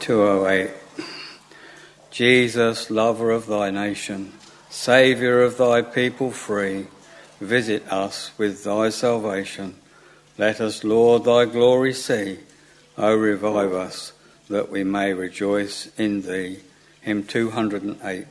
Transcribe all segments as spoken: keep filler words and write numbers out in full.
two oh eight. Jesus, lover of thy nation, Saviour of thy people free, visit us with thy salvation. Let us, Lord, thy glory see. O revive us, that we may rejoice in thee. Hymn two hundred eight.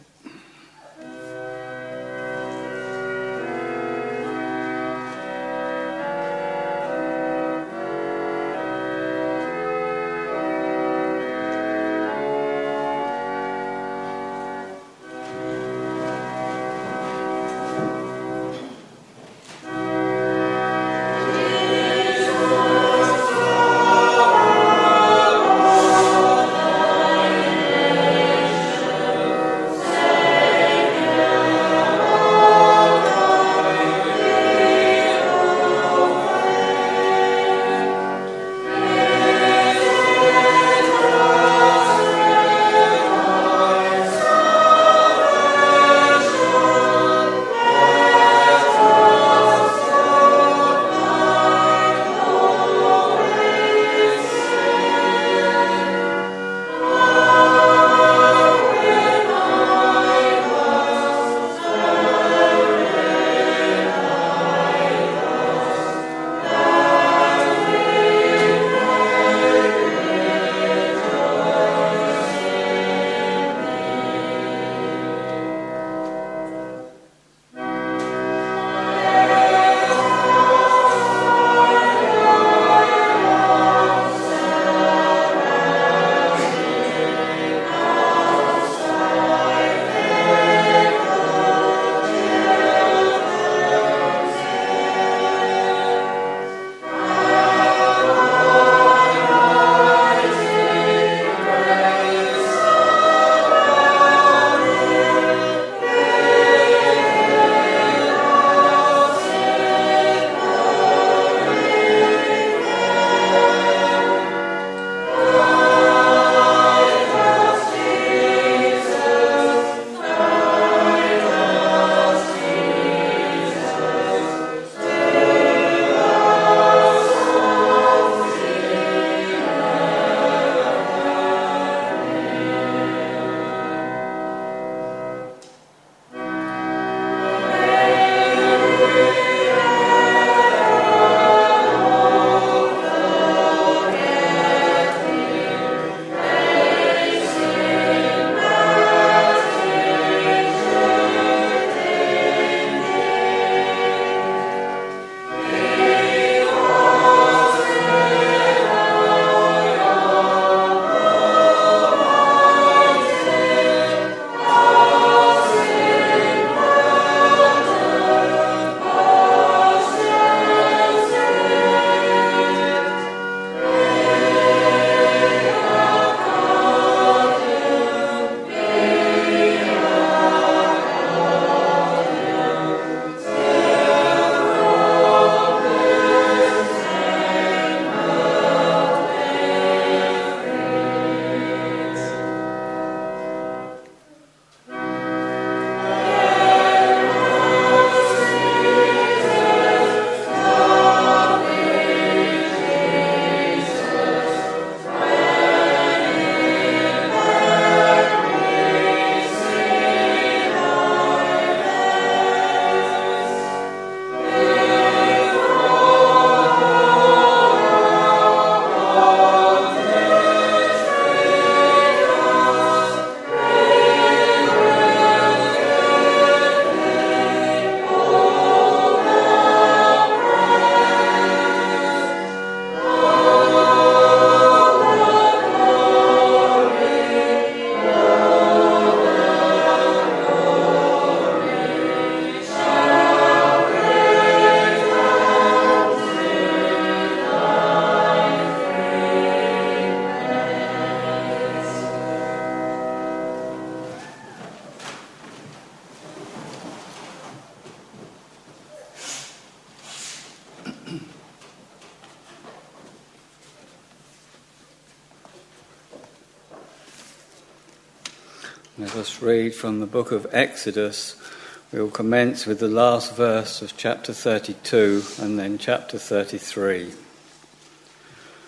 Let us read from the book of Exodus. We will commence with the last verse of chapter thirty-two and then chapter thirty-three.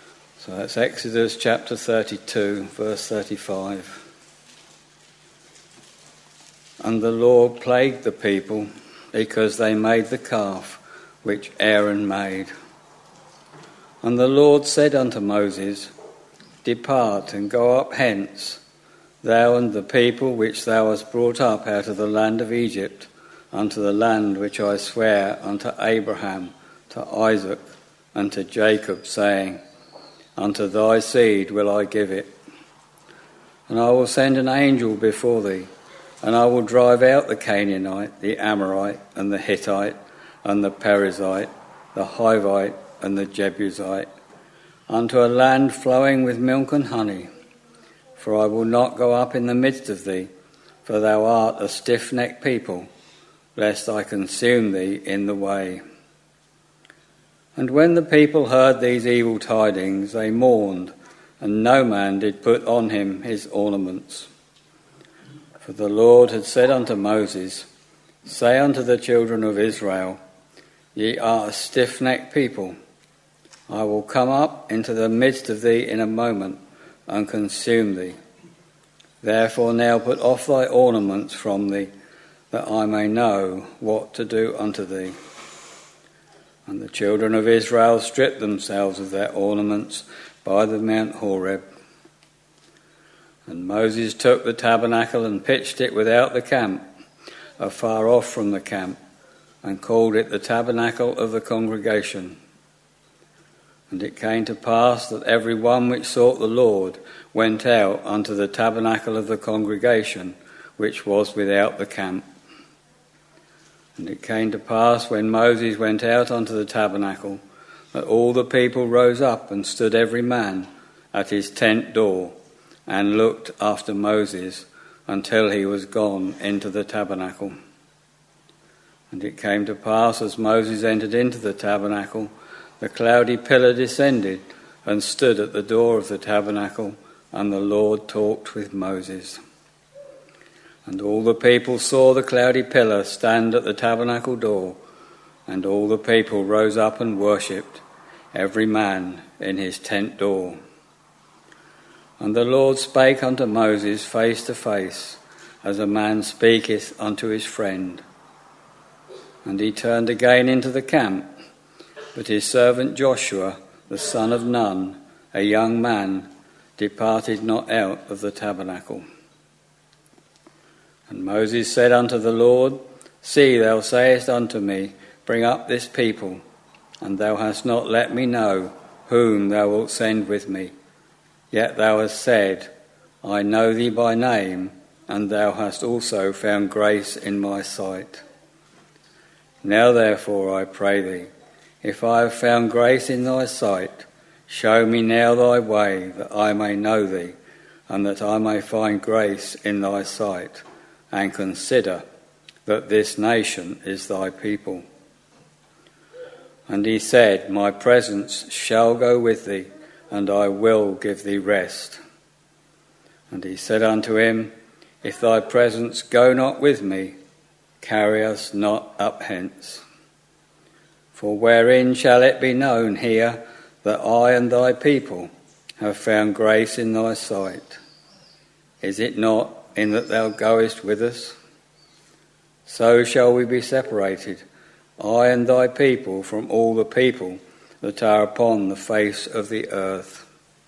So that's Exodus chapter thirty-two, verse thirty-five. And the Lord plagued the people because they made the calf which Aaron made. And the Lord said unto Moses, Depart and go up hence, thou and the people which thou hast brought up out of the land of Egypt, unto the land which I swear unto Abraham, to Isaac, and to Jacob, saying, Unto thy seed will I give it. And I will send an angel before thee, and I will drive out the Canaanite, the Amorite, and the Hittite, and the Perizzite, the Hivite, and the Jebusite, unto a land flowing with milk and honey. For I will not go up in the midst of thee, for thou art a stiff-necked people, lest I consume thee in the way. And when the people heard these evil tidings, they mourned, and no man did put on him his ornaments. For the Lord had said unto Moses, Say unto the children of Israel, Ye are a stiff-necked people. I will come up into the midst of thee in a moment, and consume thee. Therefore now put off thy ornaments from thee, that I may know what to do unto thee. And the children of Israel stripped themselves of their ornaments by the Mount Horeb. And Moses took the tabernacle and pitched it without the camp, afar off from the camp, and called it the tabernacle of the congregation. And it came to pass that every one which sought the Lord went out unto the tabernacle of the congregation, which was without the camp. And it came to pass, when Moses went out unto the tabernacle, that all the people rose up and stood every man at his tent door, and looked after Moses until he was gone into the tabernacle. And it came to pass, as Moses entered into the tabernacle, the cloudy pillar descended and stood at the door of the tabernacle, and the Lord talked with Moses. And all the people saw the cloudy pillar stand at the tabernacle door, and all the people rose up and worshipped, every man in his tent door. And the Lord spake unto Moses face to face, as a man speaketh unto his friend. And he turned again into the camp, but his servant Joshua, the son of Nun, a young man, departed not out of the tabernacle. And Moses said unto the Lord, See, thou sayest unto me, Bring up this people, and thou hast not let me know whom thou wilt send with me. Yet thou hast said, I know thee by name, and thou hast also found grace in my sight. Now therefore, I pray thee, if I have found grace in thy sight, show me now thy way, that I may know thee, and that I may find grace in thy sight, and consider that this nation is thy people. And he said, My presence shall go with thee, and I will give thee rest. And he said unto him, If thy presence go not with me, carry us not up hence. For wherein shall it be known here that I and thy people have found grace in thy sight? Is it not in that thou goest with us? So shall we be separated, I and thy people, from all the people that are upon the face of the earth.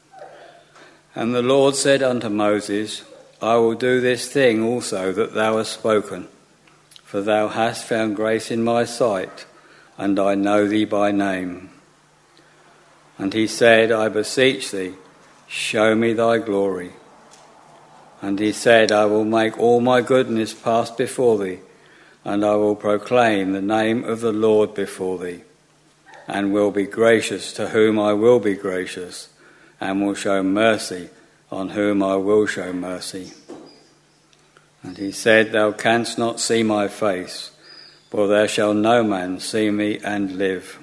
And the Lord said unto Moses, I will do this thing also that thou hast spoken, for thou hast found grace in my sight, and I know thee by name. And he said, I beseech thee, show me thy glory. And he said, I will make all my goodness pass before thee, and I will proclaim the name of the Lord before thee, and will be gracious to whom I will be gracious, and will show mercy on whom I will show mercy. And he said, Thou canst not see my face, for there shall no man see me and live.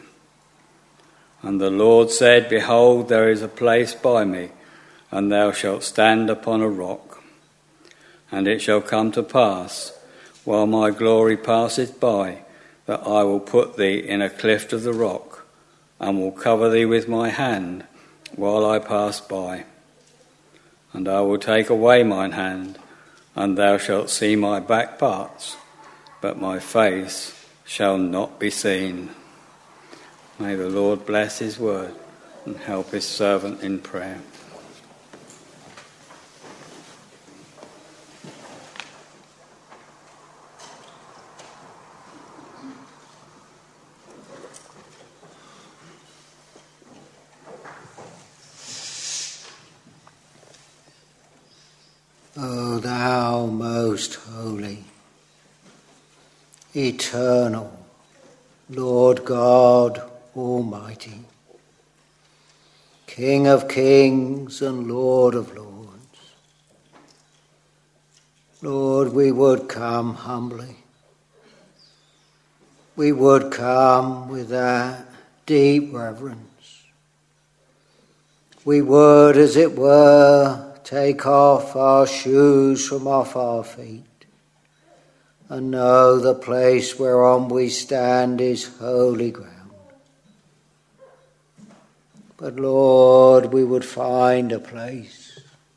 And the Lord said, Behold, there is a place by me, and thou shalt stand upon a rock. And it shall come to pass, while my glory passeth by, that I will put thee in a cleft of the rock, and will cover thee with my hand, while I pass by. And I will take away mine hand, and thou shalt see my back parts, but my face shall not be seen. May the Lord bless his word and help his servant in prayer. O thou most holy, eternal, Lord God Almighty, King of kings and Lord of lords, Lord, we would come humbly. We would come with that deep reverence. We would, as it were, take off our shoes from off our feet and know the place whereon we stand is holy ground. But Lord, we would find a place,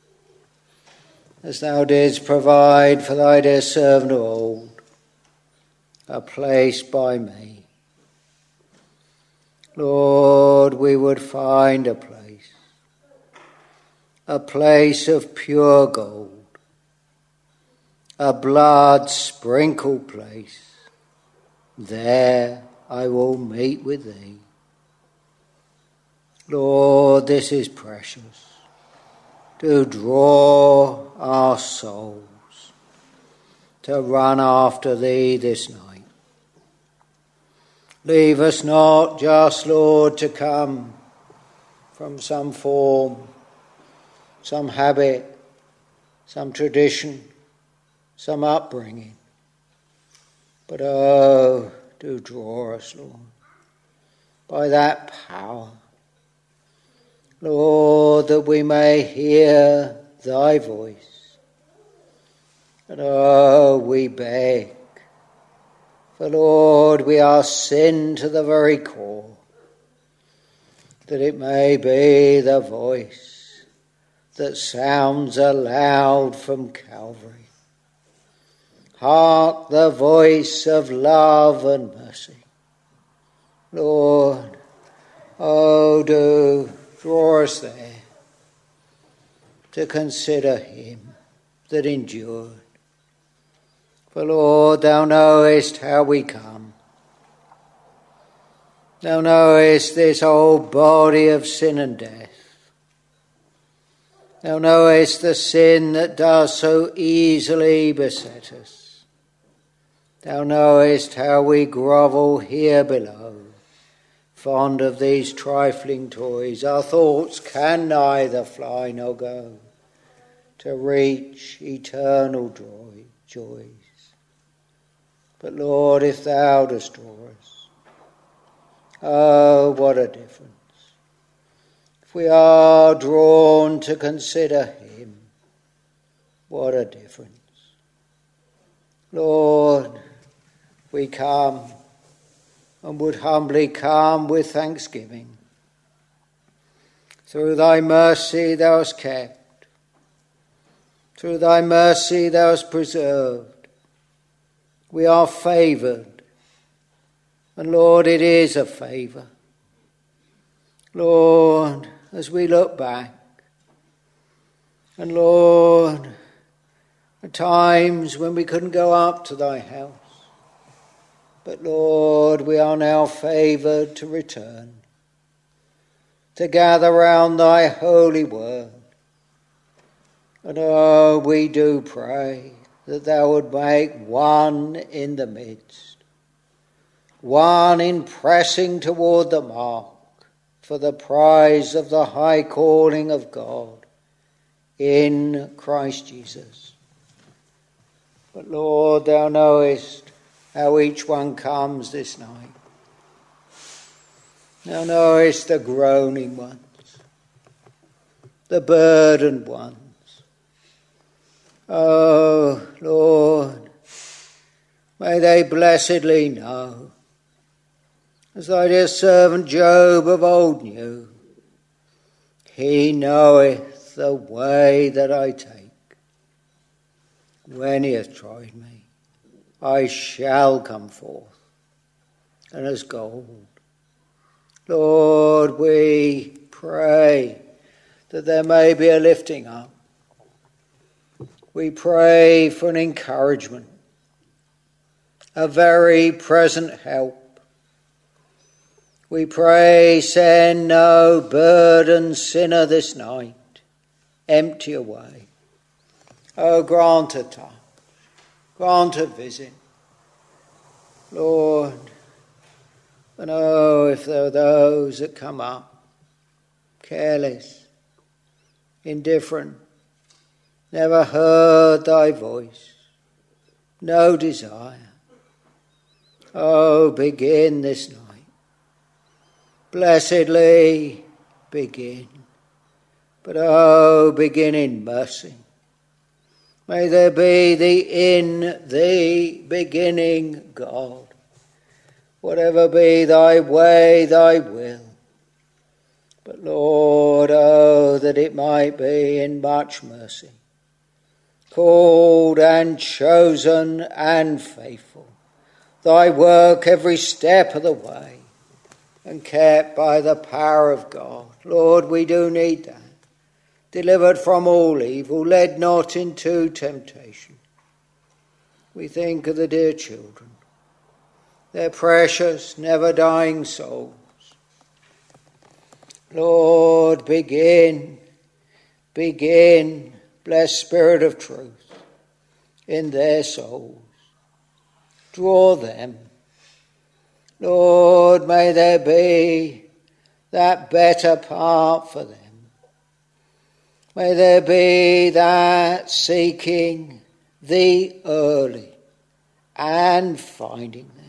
as thou didst provide for thy dear servant of old, a place by me. Lord, we would find a place, a place of pure gold, a blood-sprinkled place. There I will meet with thee. Lord, this is precious, to draw our souls to run after thee this night. Leave us not just, Lord, to come from some form, some habit, some tradition, some upbringing. But oh, do draw us, Lord, by that power, Lord, that we may hear thy voice. And oh, we beg, for Lord, we are sin to the very core, that it may be the voice that sounds aloud from Calvary. Hark the voice of love and mercy. Lord, oh, do draw us there to consider him that endured. For Lord, thou knowest how we come. Thou knowest this old body of sin and death. Thou knowest the sin that does so easily beset us. Thou knowest how we grovel here below, fond of these trifling toys. Our thoughts can neither fly nor go to reach eternal joy, joys. But Lord, if thou dost draw us, oh, what a difference. If we are drawn to consider him, what a difference. Lord, we come and would humbly come with thanksgiving. Through thy mercy thou hast kept. Through thy mercy thou hast preserved. We are favoured. And Lord, it is a favour. Lord, as we look back, and Lord, at times when we couldn't go up to thy house, but Lord, we are now favoured to return, to gather round thy holy word. And oh, we do pray that thou would make one in the midst, one in pressing toward the mark for the prize of the high calling of God in Christ Jesus. But Lord, thou knowest how each one comes this night. Thou knowest the groaning ones, the burdened ones. Oh, Lord, may they blessedly know, as thy dear servant Job of old knew, He knoweth the way that I take. When he hath tried me, I shall come forth, and as gold. Lord, we pray that there may be a lifting up. We pray for an encouragement, a very present help. We pray, send no burdened sinner this night, empty away. Oh, grant a touch, grant a visit, Lord. And oh, if there are those that come up, careless, indifferent, never heard thy voice, no desire, oh, begin this night. Blessedly begin, but oh, begin in mercy. May there be the in the beginning, God. Whatever be thy way, thy will. But Lord, oh, that it might be in much mercy. Called and chosen and faithful. Thy work every step of the way. And kept by the power of God. Lord, we do need that. Delivered from all evil, led not into temptation. We think of the dear children, their precious, never-dying souls. Lord, begin, begin, blessed Spirit of truth, in their souls. Draw them. Lord, may there be that better part for them. May there be that seeking thee early and finding thee.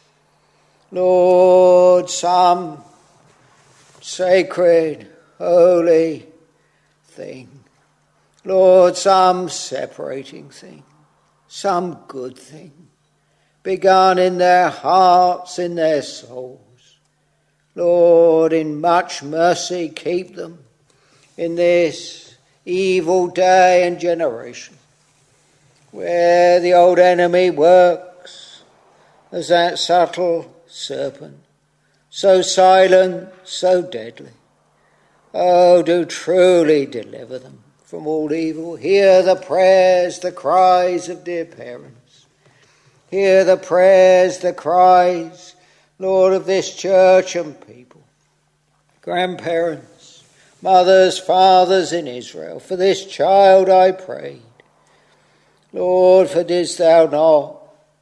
Lord, some sacred, holy thing. Lord, some separating thing, some good thing. Begun in their hearts, in their souls. Lord, in much mercy, keep them in this evil day and generation, where the old enemy works as that subtle serpent, so silent, so deadly. Oh, do truly deliver them from all evil. Hear the prayers, the cries of dear parents. Hear the prayers, the cries, Lord, of this church and people. Grandparents, mothers, fathers in Israel, for this child I prayed. Lord, for didst thou not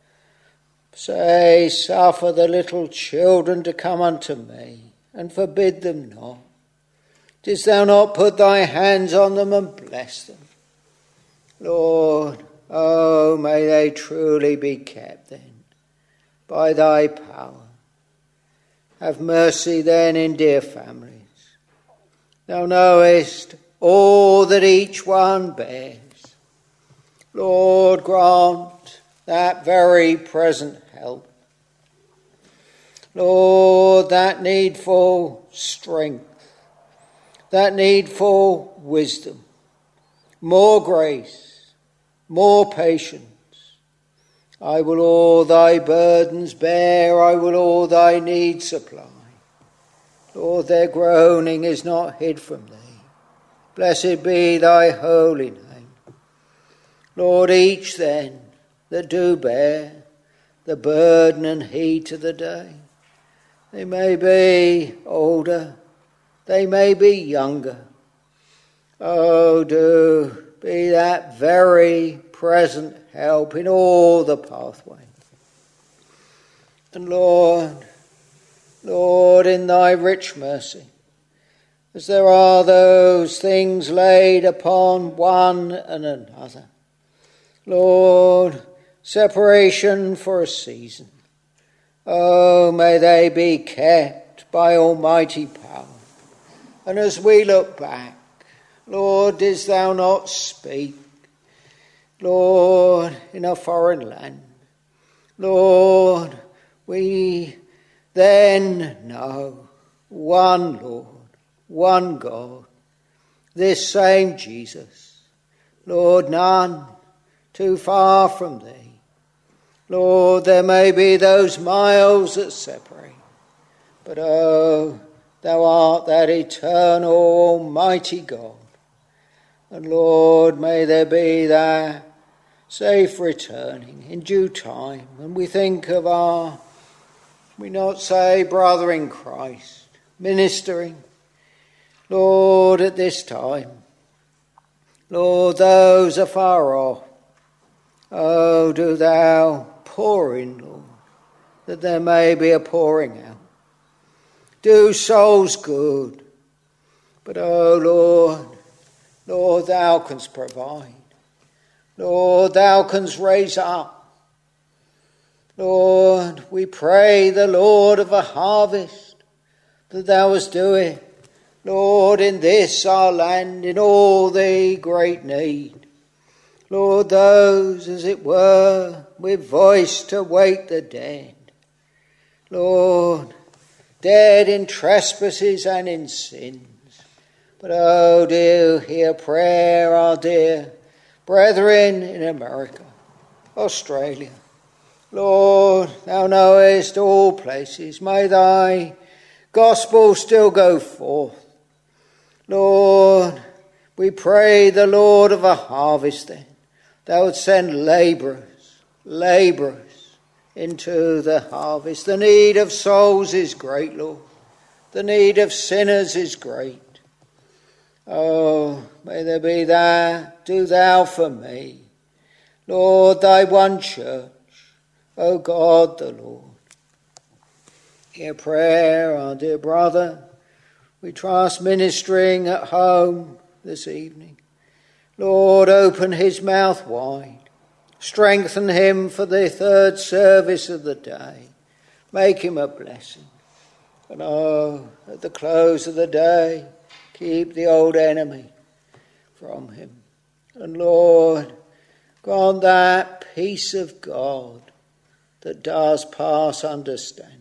say, suffer the little children to come unto me, and forbid them not? Didst thou not put thy hands on them and bless them? Lord, oh, may they truly be kept then by thy power. Have mercy then in dear families. Thou knowest all that each one bears. Lord, grant that very present help. Lord, that needful strength, that needful wisdom, more grace, more patience. I will all thy burdens bear, I will all thy needs supply. Lord, their groaning is not hid from thee. Blessed be thy holy name. Lord, each then that do bear the burden and heat of the day, they may be older, they may be younger. Oh, do be that very present help in all the pathway. And Lord, Lord, in thy rich mercy, as there are those things laid upon one and another, Lord, separation for a season, oh, may they be kept by almighty power. And as we look back, Lord, didst thou not speak, Lord, in a foreign land? Lord, we then know one Lord, one God, this same Jesus. Lord, none too far from thee. Lord, there may be those miles that separate, but oh, thou art that eternal, almighty God. And Lord, may there be that safe returning in due time. When we think of our, we not say brother in Christ, ministering, Lord, at this time, Lord, those are far off. Oh, do thou pour in, Lord, that there may be a pouring out. Do souls good. But, oh, Lord, Lord, thou canst provide. Lord, thou canst raise up. Lord, we pray the Lord of a harvest that thou hast doing, Lord, in this our land, in all the great need. Lord, those, as it were, with voice to wake the dead. Lord, dead in trespasses and in sins. But, oh, dear, hear prayer, our dear brethren in America, Australia. Lord, thou knowest all places. May thy gospel still go forth. Lord, we pray the Lord of a harvest then, thou would send labourers, labourers into the harvest. The need of souls is great, Lord. The need of sinners is great. Oh, may there be that, do thou for me. Lord, thy one church, O God the Lord. Hear prayer, our dear brother, we trust ministering at home this evening. Lord, open his mouth wide. Strengthen him for the third service of the day. Make him a blessing. And oh, at the close of the day, keep the old enemy from him. And Lord, grant that peace of God that does pass understanding.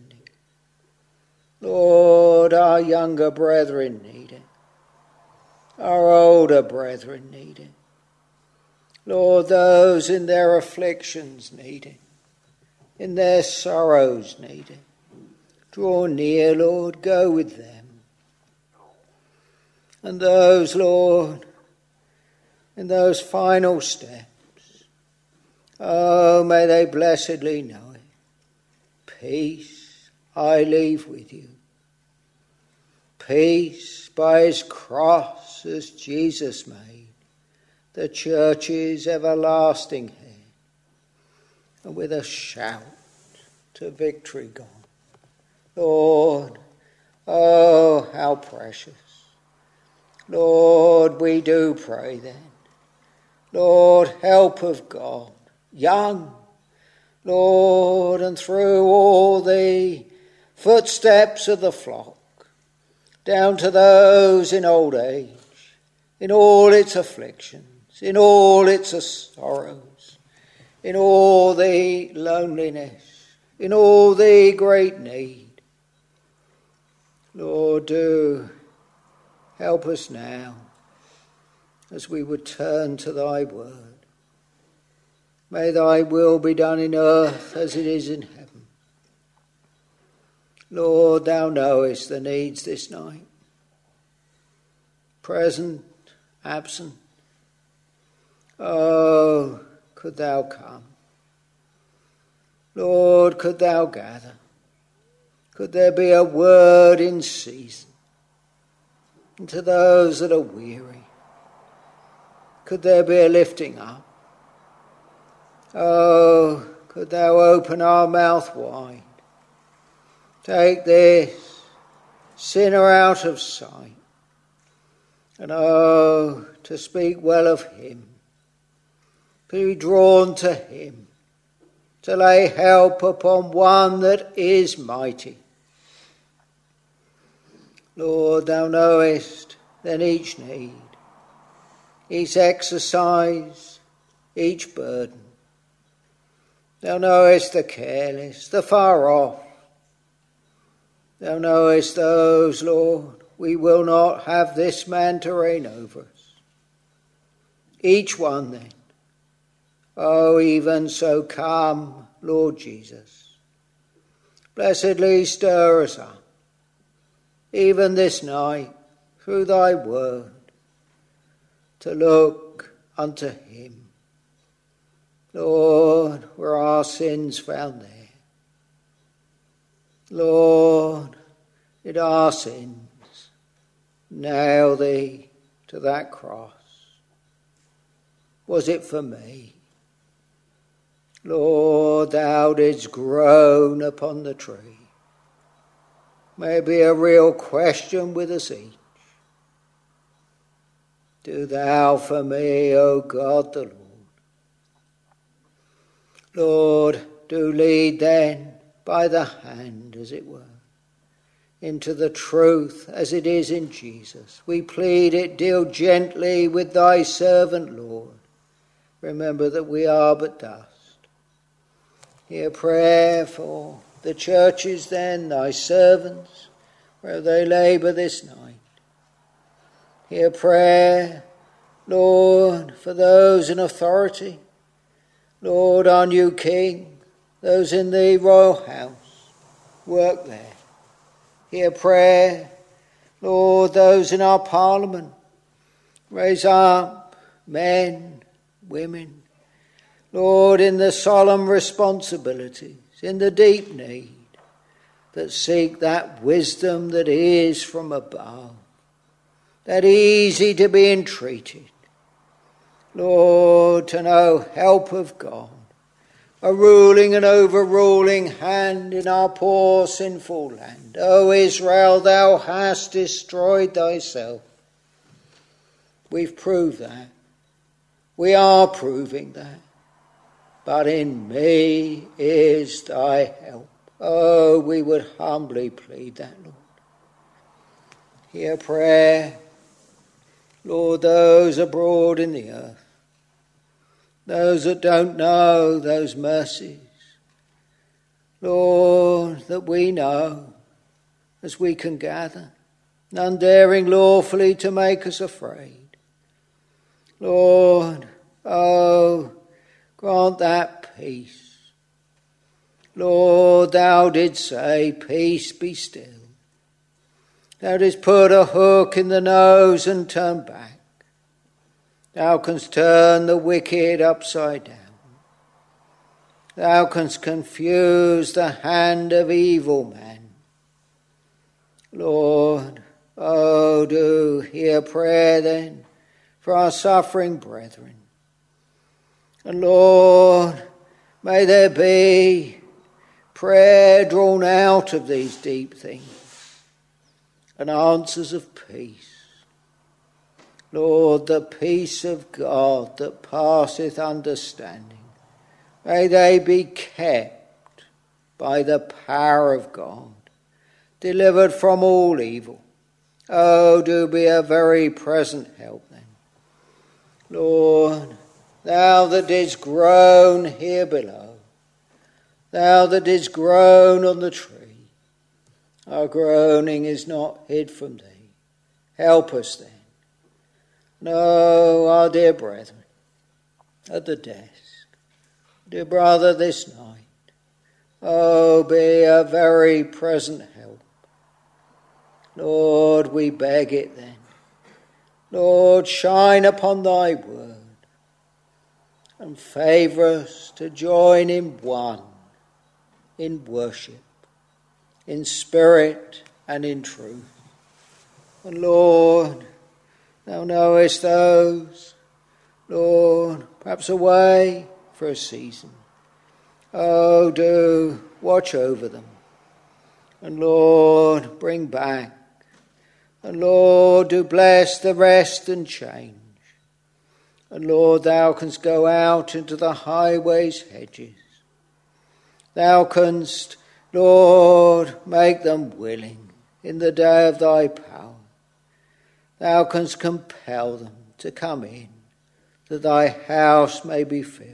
Lord, our younger brethren need it. Our older brethren need it. Lord, those in their afflictions need it. In their sorrows need it. Draw near, Lord, go with them. And those, Lord, in those final steps, oh, may they blessedly know it. Peace I leave with you. Peace by his cross as Jesus made the church's everlasting head, and with a shout to victory gone. Lord, oh, how precious. Lord, we do pray then. Lord, help of God, young, Lord, and through all the footsteps of the flock, down to those in old age, in all its afflictions, in all its sorrows, in all the loneliness, in all the great need. Lord, do help us now as we would turn to thy word. May thy will be done in earth as it is in heaven. Lord, thou knowest the needs this night, present, absent. Oh, could thou come. Lord, could thou gather. Could there be a word in season. And to those that are weary, could there be a lifting up. Oh, could thou open our mouth wide. Take this sinner out of sight. And oh, to speak well of him. Be drawn to him. To lay help upon one that is mighty. Lord, thou knowest then each need, each exercise, each burden. Thou knowest the careless, the far off. Thou knowest those, Lord, we will not have this man to reign over us. Each one then, oh, even so come, Lord Jesus. Blessedly stir us up, even this night, through thy word, to look unto him. Lord, were our sins found there? Lord, did our sins nail thee to that cross? Was it for me? Lord, thou didst groan upon the tree. May be a real question with us each. Do thou for me, O God the Lord. Lord, do lead then by the hand, as it were, into the truth as it is in Jesus. We plead it, deal gently with thy servant, Lord. Remember that we are but dust. Hear prayer for the churches then, thy servants, where they labour this night. Hear prayer, Lord, for those in authority. Lord, our new King, those in the royal house, work there. Hear prayer, Lord, those in our parliament. Raise up men, women, Lord, in the solemn responsibilities, in the deep need, that seek that wisdom that is from above, that easy to be entreated. Lord, to know help of God, a ruling and overruling hand in our poor sinful land. O Israel, thou hast destroyed thyself. We've proved that. We are proving that. But in me is thy help. Oh, we would humbly plead that, Lord. Hear prayer, Lord, those abroad in the earth, those that don't know those mercies, Lord, that we know as we can gather, none daring lawfully to make us afraid. Lord, oh, grant that peace. Lord, thou didst say, peace be still. Thou didst put a hook in the nose and turn back. Thou canst turn the wicked upside down. Thou canst confuse the hand of evil men. Lord, oh, do hear prayer then for our suffering brethren. And Lord, may there be prayer drawn out of these deep things and answers of peace. Lord, the peace of God that passeth understanding, may they be kept by the power of God, delivered from all evil. Oh, do be a very present help then. Lord, thou that didst groan here below, thou that didst groan on the tree, our groaning is not hid from thee. Help us then. No, our dear brethren, at the desk, dear brother this night, oh, be a very present help. Lord, we beg it then. Lord, shine upon thy word and favour us to join in one, in worship, in spirit and in truth. And Lord, thou knowest those, Lord, perhaps away for a season. Oh, do watch over them. And Lord, bring back. And Lord, do bless the rest and change. And Lord, thou canst go out into the highways, hedges. Thou canst, Lord, make them willing in the day of thy power. Thou canst compel them to come in, that thy house may be filled.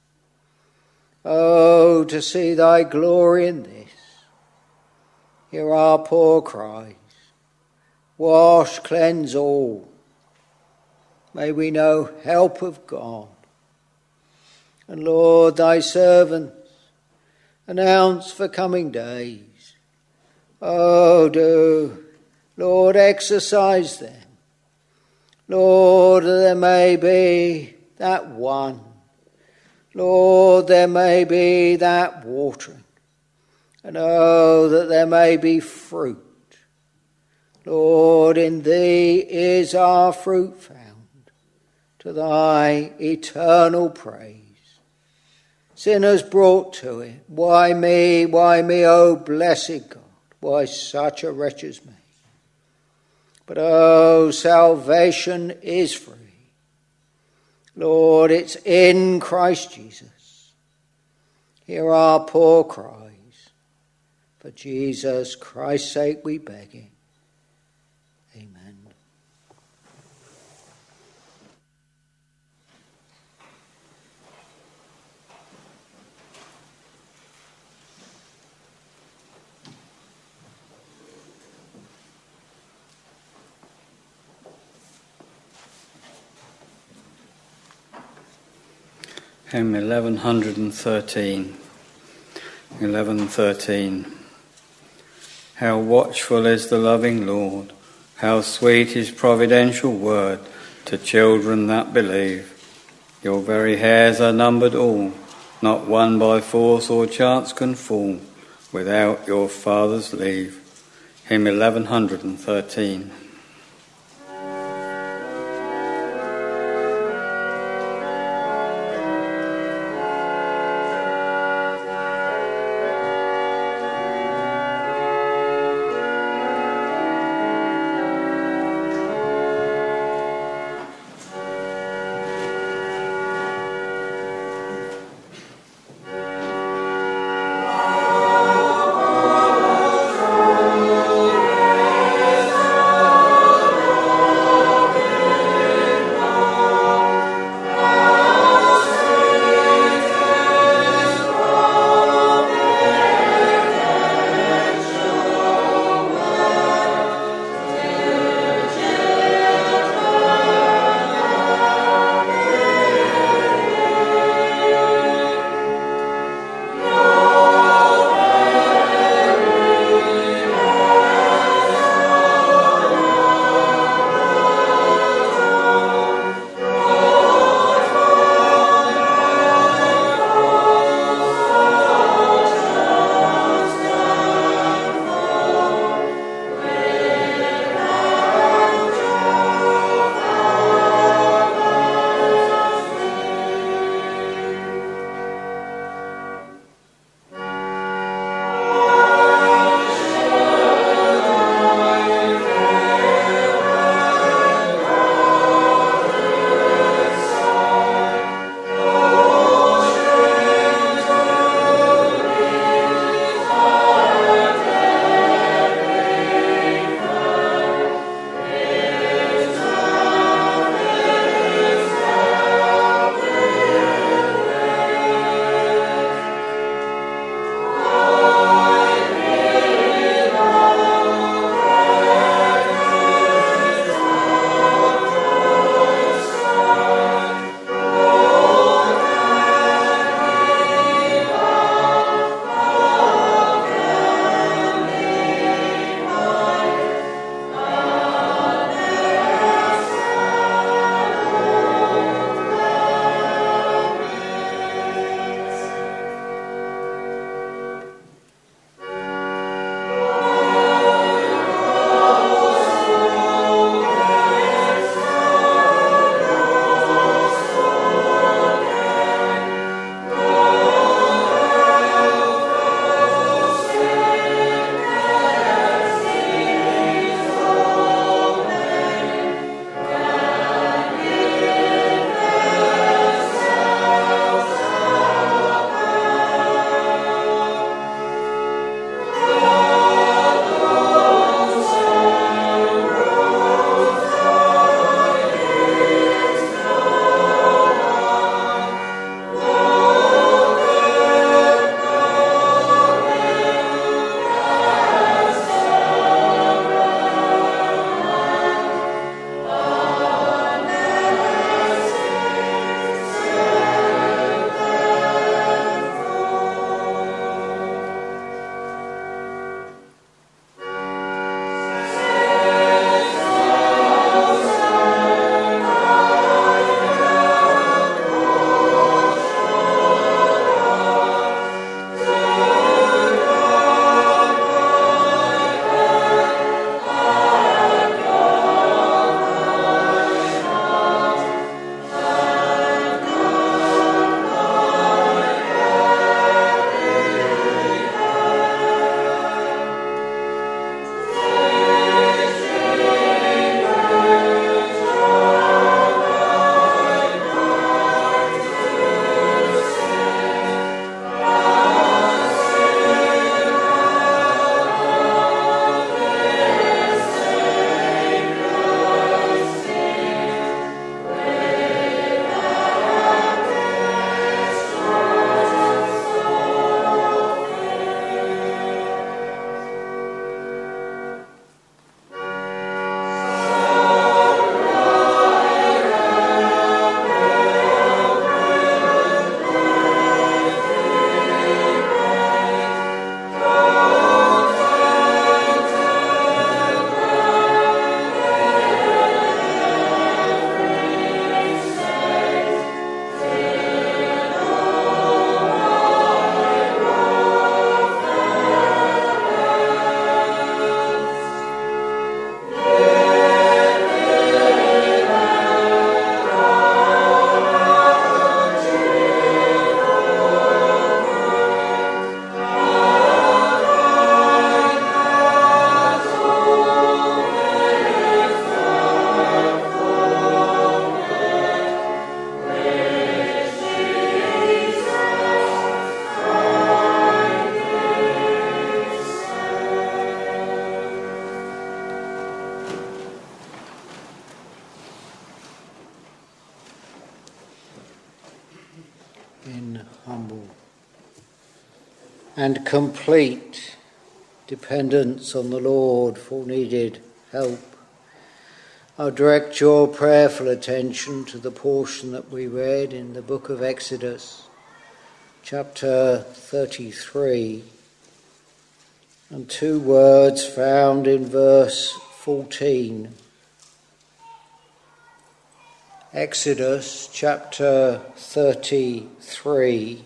Oh, to see thy glory in this. Hear our poor cries. wash, cleanse all. May we know help of God. And Lord, thy servants announce for coming days. Oh, do, Lord, exercise them. Lord, there may be that one. Lord, there may be that watering. And oh, that there may be fruit. Lord, in thee is our fruit found, to thy eternal praise. Sinners brought to it, why me, why me, O blessed God, why such a wretch as me? But oh, salvation is free. Lord, it's in Christ Jesus. Hear our poor cries. For Jesus Christ's sake we beg it. Amen. Hymn eleven thirteen. eleven thirteen. How watchful is the loving Lord, how sweet his providential word to children that believe. Your very hairs are numbered all, not one by force or chance can fall, without your Father's leave. Hymn eleven thirteen. Oh in humble and complete dependence on the Lord for needed help, I'll direct your prayerful attention to the portion that we read in the book of Exodus, chapter thirty-three, and two words found in verse fourteen. Exodus chapter thirty-three,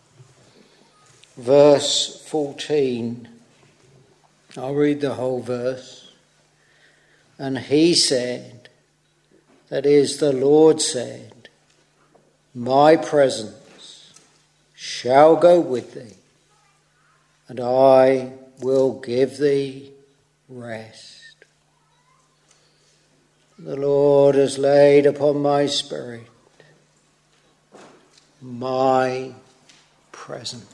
verse fourteen. I'll read the whole verse. And he said, that is, the Lord said, my presence shall go with thee, and I will give thee rest. The Lord has laid upon my spirit my presence.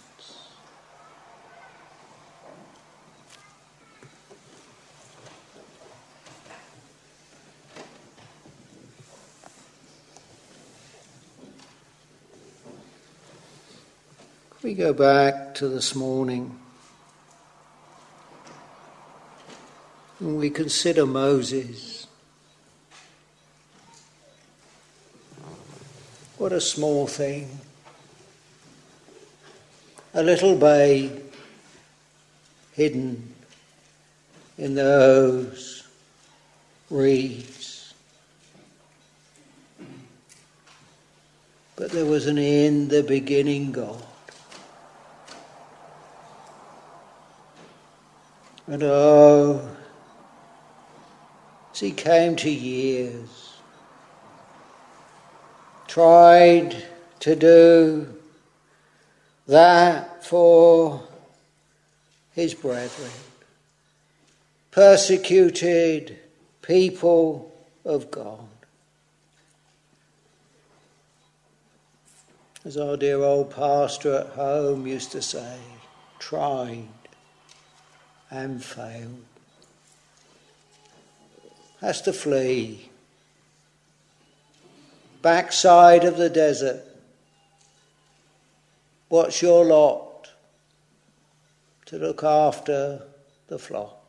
We go back to this morning and we consider Moses. What a small thing. A little babe hidden in those reeds. But there was an in the beginning God. And oh, as he came to years, tried to do that for his brethren, persecuted people of God. As our dear old pastor at home used to say, tried and failed. Has to flee. Backside of the desert. What's your lot? To look after the flock.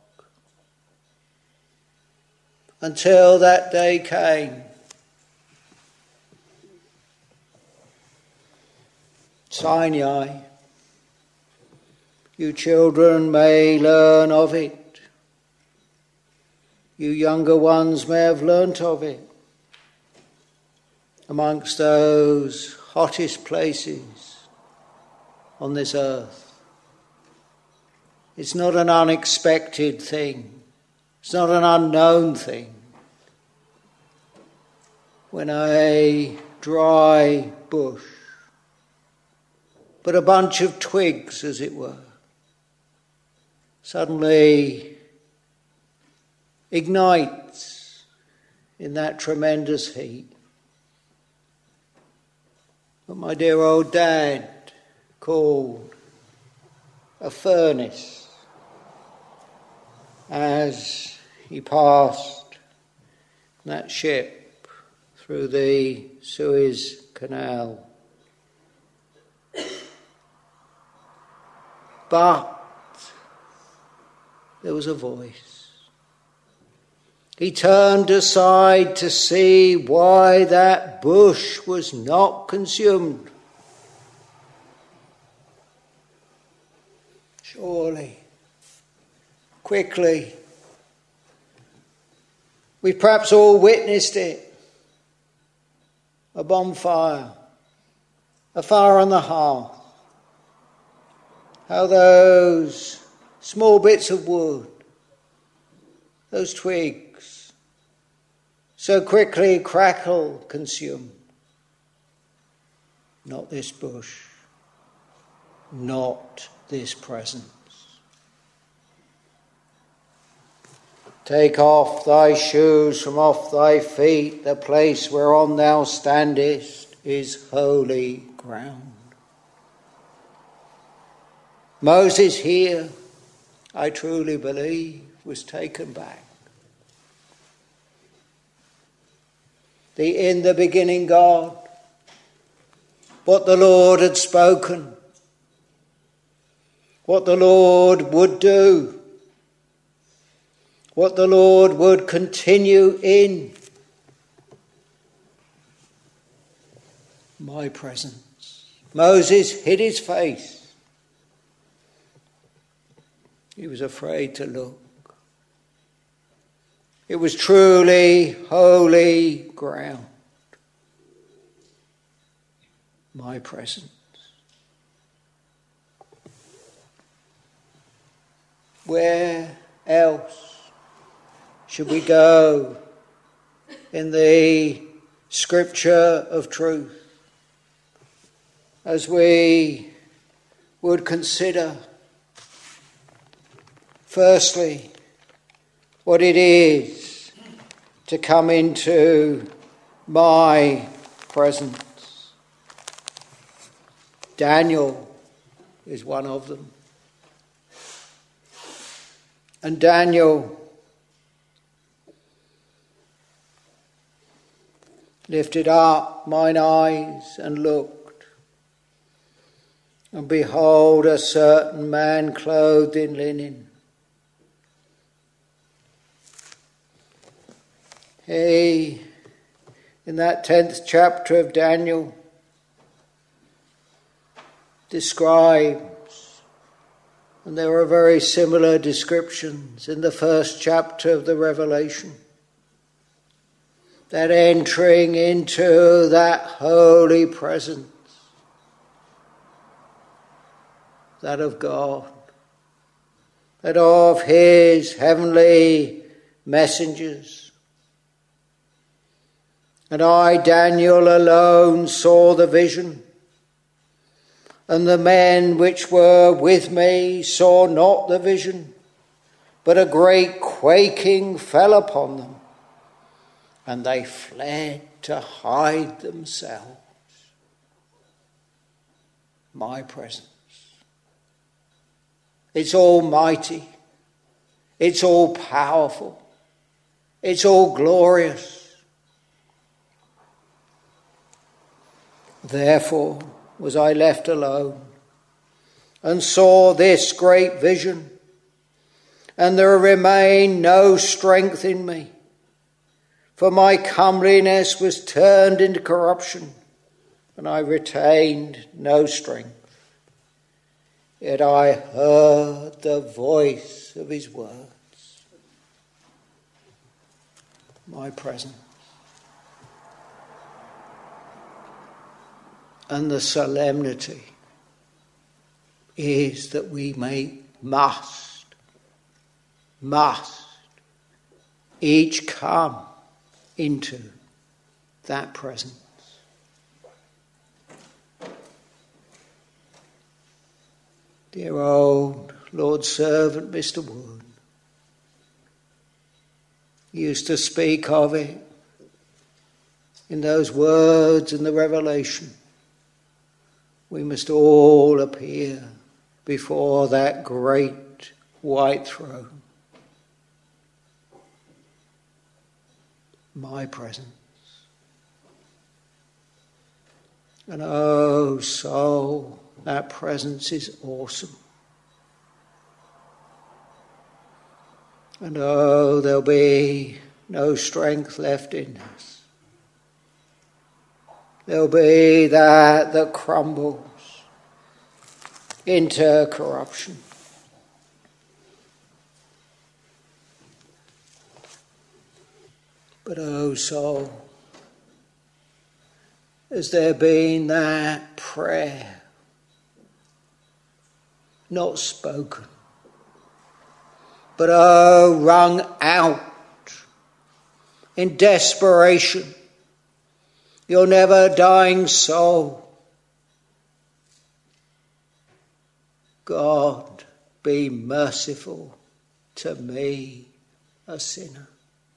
Until that day came. Sinai. You children may learn of it. You younger ones may have learnt of it. Amongst those hottest places on this earth. It's not an unexpected thing. It's not an unknown thing. When a dry bush, but a bunch of twigs, as it were, suddenly ignites in that tremendous heat. What my dear old dad called a furnace as he passed that ship through the Suez Canal. But there was a voice. He turned aside to see why that bush was not consumed. Surely, quickly, we've perhaps all witnessed it. A bonfire, a fire on the hearth. How those small bits of wood, those twigs, so quickly crackle, consume. Not this bush, not this presence. Take off thy shoes from off thy feet, the place whereon thou standest is holy ground. Moses here, I truly believe, was taken back. The in the beginning God, what the Lord had spoken, what the Lord would do, what the Lord would continue in. My presence. Moses hid his face. He was afraid to look. It was truly holy ground. My presence. Where else should we go in the scripture of truth as we would consider, firstly, what it is to come into my presence? Daniel is one of them. And Daniel lifted up mine eyes and looked, and behold, a certain man clothed in linen. He, in that tenth chapter of Daniel, describes, and there are very similar descriptions in the first chapter of the Revelation, that entering into that holy presence, that of God, that of his heavenly messengers. And I, Daniel, alone saw the vision, and the men which were with me saw not the vision, but a great quaking fell upon them, and they fled to hide themselves. My presence. It's almighty. It's all powerful. It's all glorious. Therefore was I left alone, and saw this great vision, and there remained no strength in me, for my comeliness was turned into corruption, and I retained no strength. Yet I heard the voice of his words. My presence. And the solemnity is that we may, must, must each come into that presence. Dear old Lord's servant, Mister Wood, used to speak of it in those words in the Revelation. We must all appear before that great white throne. My presence. And oh, soul, that presence is awesome. And oh, there'll be no strength left in us. There'll be that that crumbles into corruption. But oh soul, has there been that prayer, not spoken, but oh, wrung out in desperation? Your never dying soul. God, be merciful to me, a sinner.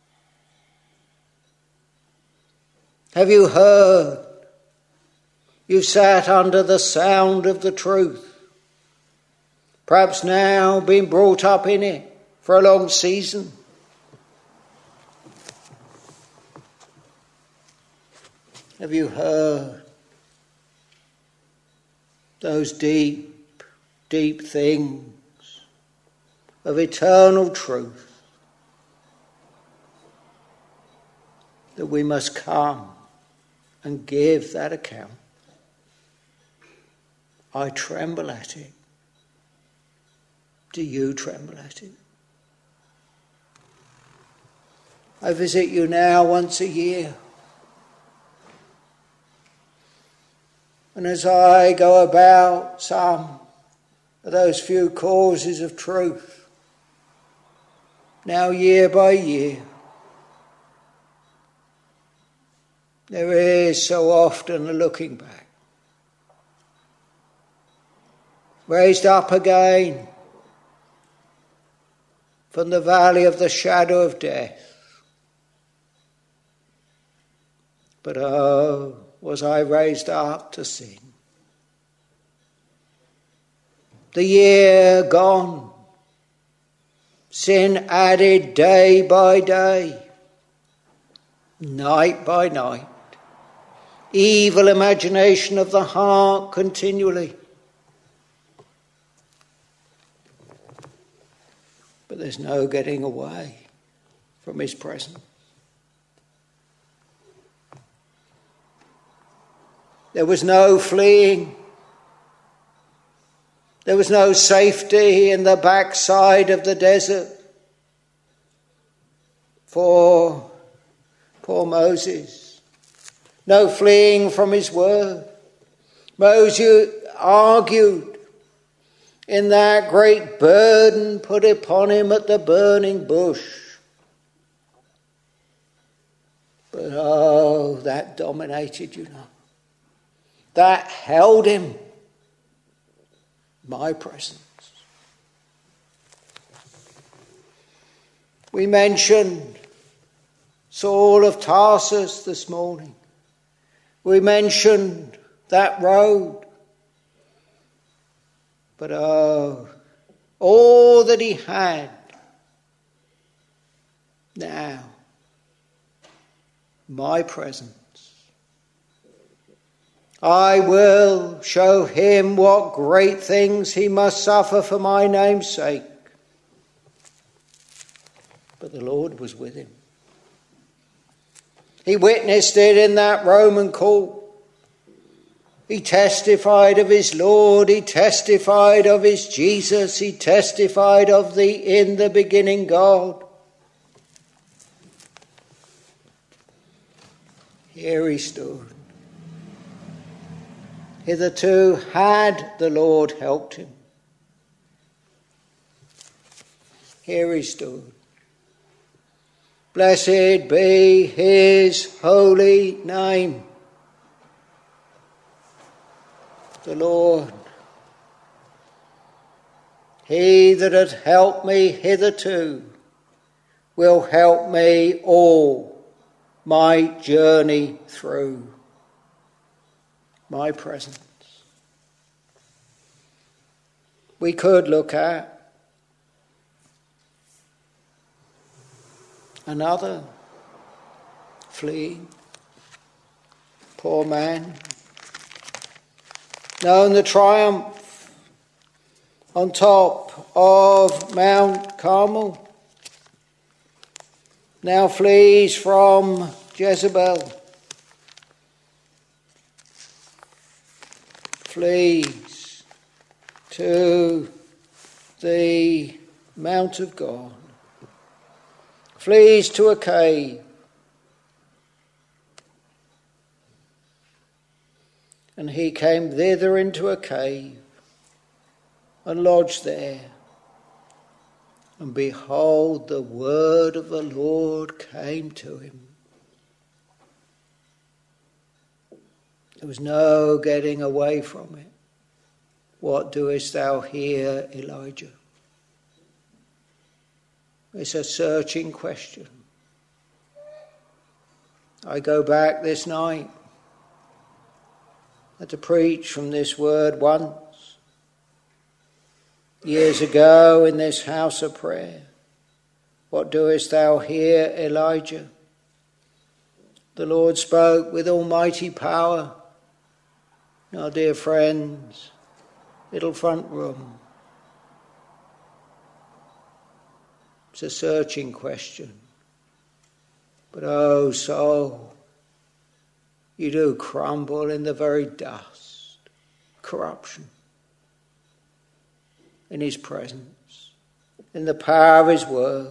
Have you heard? You've sat under the sound of the truth. Perhaps now been brought up in it for a long season. Have you heard those deep, deep things of eternal truth, that we must come and give that account. I tremble at it. Do you tremble at it? I visit you now once a year. And as I go about some of those few causes of truth, now year by year, there is so often a looking back. Raised up again from the valley of the shadow of death. But oh, was I raised up to sin? The year gone, sin added day by day, night by night, evil imagination of the heart continually. But there's no getting away from his presence. There was no fleeing. There was no safety in the backside of the desert for poor Moses. No fleeing from his word. Moses argued in that great burden put upon him at the burning bush. But oh, that dominated, you know. That held him. My presence. We mentioned Saul of Tarsus this morning. We mentioned that road. But oh, all that he had now, my presence. I will show him what great things he must suffer for my name's sake. But the Lord was with him. He witnessed it in that Roman court. He testified of his Lord. He testified of his Jesus. He testified of the in the beginning God. Here he stood. Hitherto had the Lord helped him. Here he stood. Blessed be his holy name. The Lord, he that hath helped me hitherto, will help me all my journey through. My presence. We could look at another fleeing poor man, known the triumph on top of Mount Carmel, now flees from Jezebel. Flees to the Mount of God, flees to a cave, and he came thither into a cave and lodged there. And behold, the word of the Lord came to him. There was no getting away from it. What doest thou here, Elijah? It's a searching question. I go back this night. I had to preach from this word once. Years ago in this house of prayer. What doest thou here, Elijah? The Lord spoke with almighty power. Now, dear friends, little front room. It's a searching question. But oh, soul, you do crumble in the very dust, corruption, in his presence, in the power of his word.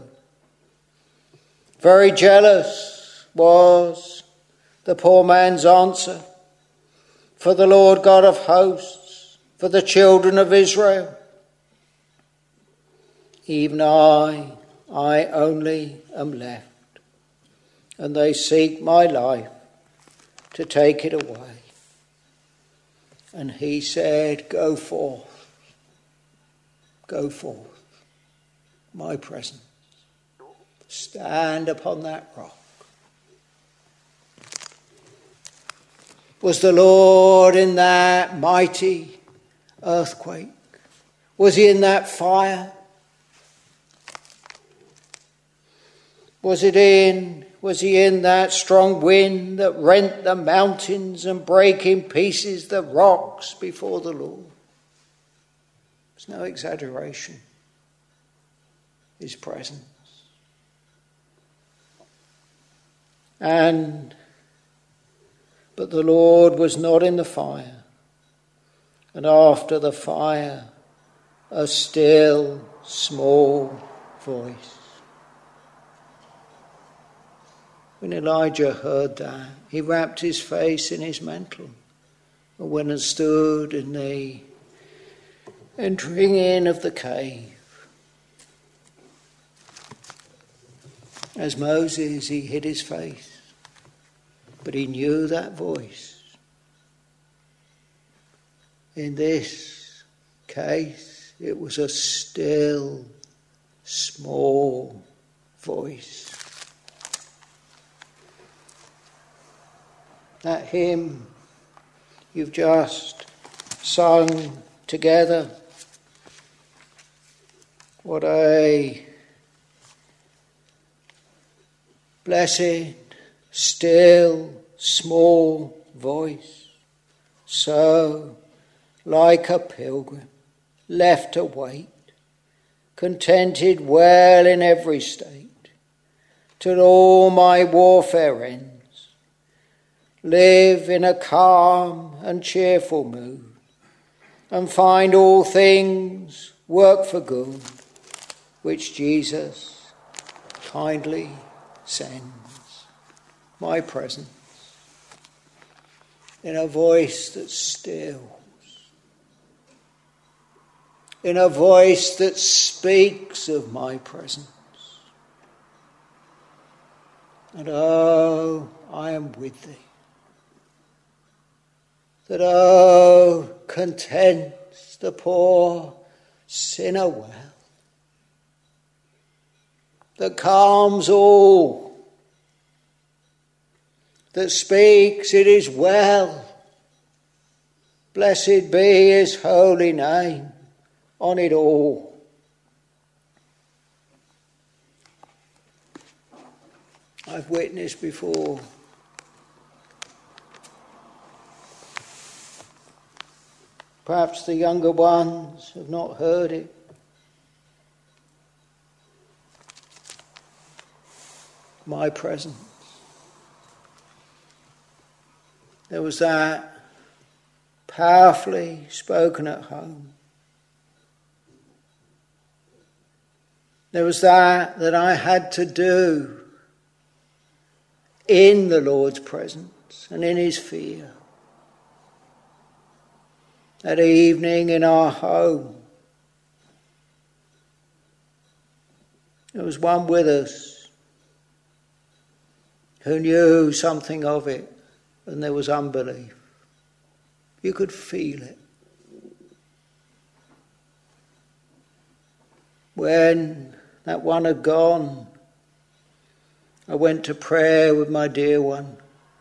Very jealous was the poor man's answer for the Lord God of hosts, for the children of Israel. Even I, I only am left, and they seek my life to take it away. And he said, go forth, go forth, my presence. Stand upon that rock. Was the Lord in that mighty earthquake? Was he in that fire? Was it in, was he in that strong wind that rent the mountains and break in pieces the rocks before the Lord? There's no exaggeration. His presence. And, but the Lord was not in the fire. And after the fire, a still, small voice. When Elijah heard that, he wrapped his face in his mantle and went and stood in the entering in of the cave. As Moses, he hid his face, but he knew that voice. In this case, it was a still, small voice. That hymn you've just sung together, what a blessed, still, small voice, so like a pilgrim left to wait, contented well in every state, till all my warfare ends, live in a calm and cheerful mood, and find all things work for good, which Jesus kindly sends. My presence, in a voice that stills, in a voice that speaks of my presence. And oh, I am with thee. That oh, contents the poor sinner well. That calms all. That speaks, it is well. Blessed be his holy name on it all. I've witnessed before perhaps the younger ones have not heard it. My presence. There was that powerfully spoken at home. There was that that I had to do in the Lord's presence and in his fear. That evening in our home, there was one with us who knew something of it, and there was unbelief. You could feel it. When that one had gone, I went to prayer with my dear one.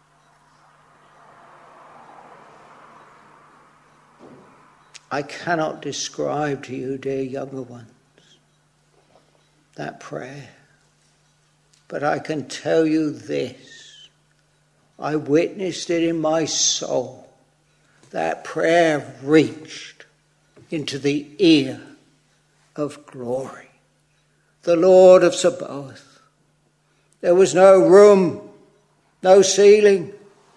I cannot describe to you, dear younger ones, that prayer. But I can tell you this. I witnessed it in my soul. That prayer reached into the ear of glory, the Lord of Sabaoth. There was no room, no ceiling.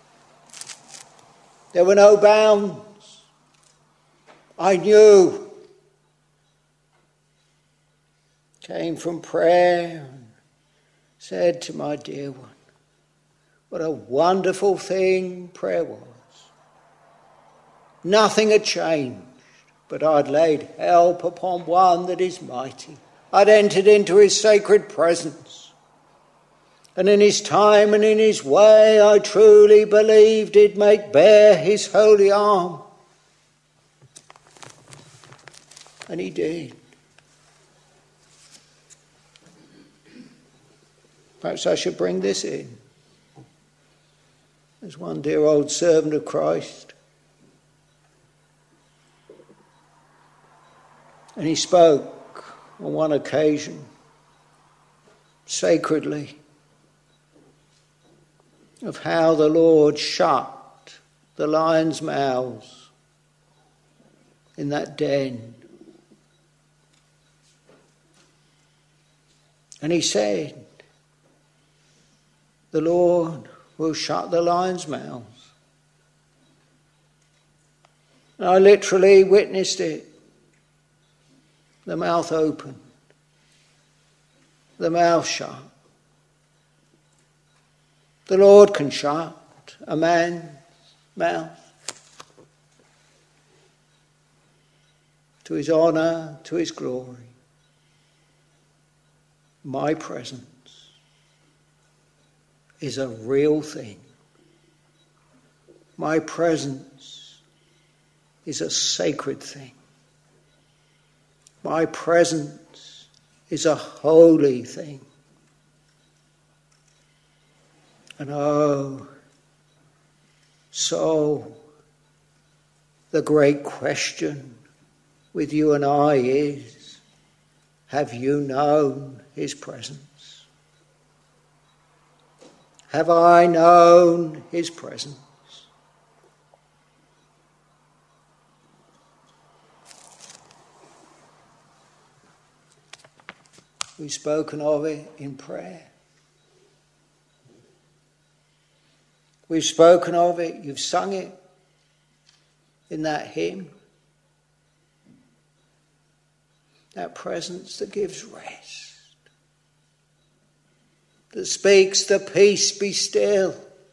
There were no bounds. I knew. Came from prayer and said to my dear one, what a wonderful thing prayer was. Nothing had changed, but I'd laid help upon one that is mighty. I'd entered into his sacred presence. And in his time and in his way, I truly believed he'd make bare his holy arm. And he did. Perhaps I should bring this in. There's one dear old servant of Christ. And he spoke on one occasion, sacredly, of how the Lord shut the lions' mouths in that den. And he said, the Lord will shut the lions' mouths. And I literally witnessed it. The mouth open, the mouth shut. The Lord can shut a man's mouth to his honour, to his glory. My presence is a real thing. My presence is a sacred thing. My presence is a holy thing. And oh, so the great question with you and I is, have you known his presence? Have I known his presence? We've spoken of it in prayer. We've spoken of it, you've sung it in that hymn. That presence that gives rest, that speaks the peace be still.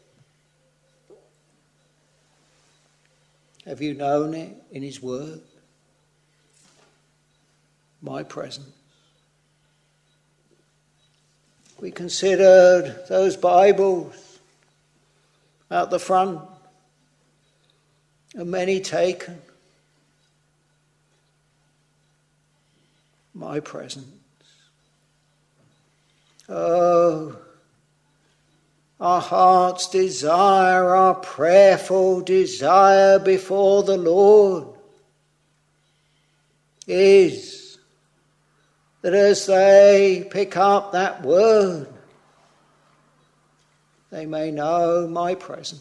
Have you known it in his word? My presence. We considered those Bibles out the front, and many taken. My presence. Oh, our heart's desire, our prayerful desire before the Lord is that as they pick up that word, they may know my presence.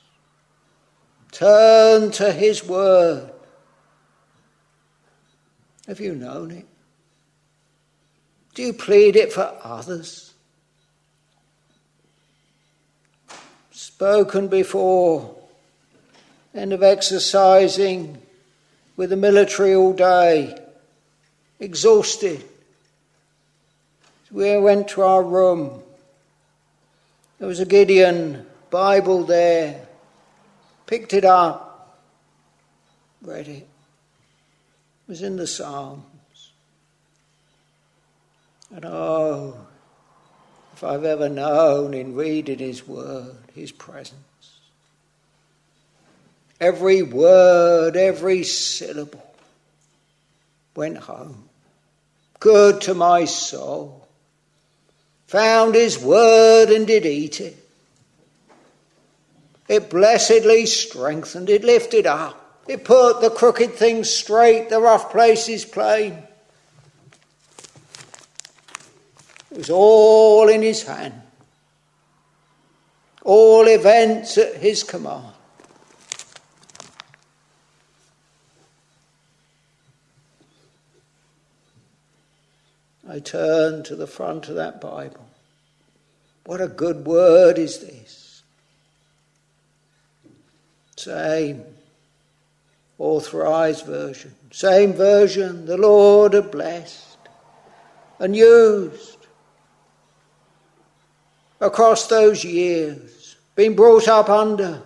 Turn to his word. Have you known it? Do you plead it for others? Spoken before, end of exercising with the military all day, exhausted. We went to our room. There was a Gideon Bible there. Picked it up, read it. It was in the Psalms. And oh, if I've ever known in reading his word, his presence. Every word, every syllable went home. Good to my soul. Found his word and did eat it. It blessedly strengthened, it lifted up. It put the crooked things straight, the rough places plain. It was all in his hand. All events at his command. I turn to the front of that Bible. What a good word is this. Same authorized version. Same version the Lord had blessed and used across those years, been brought up under.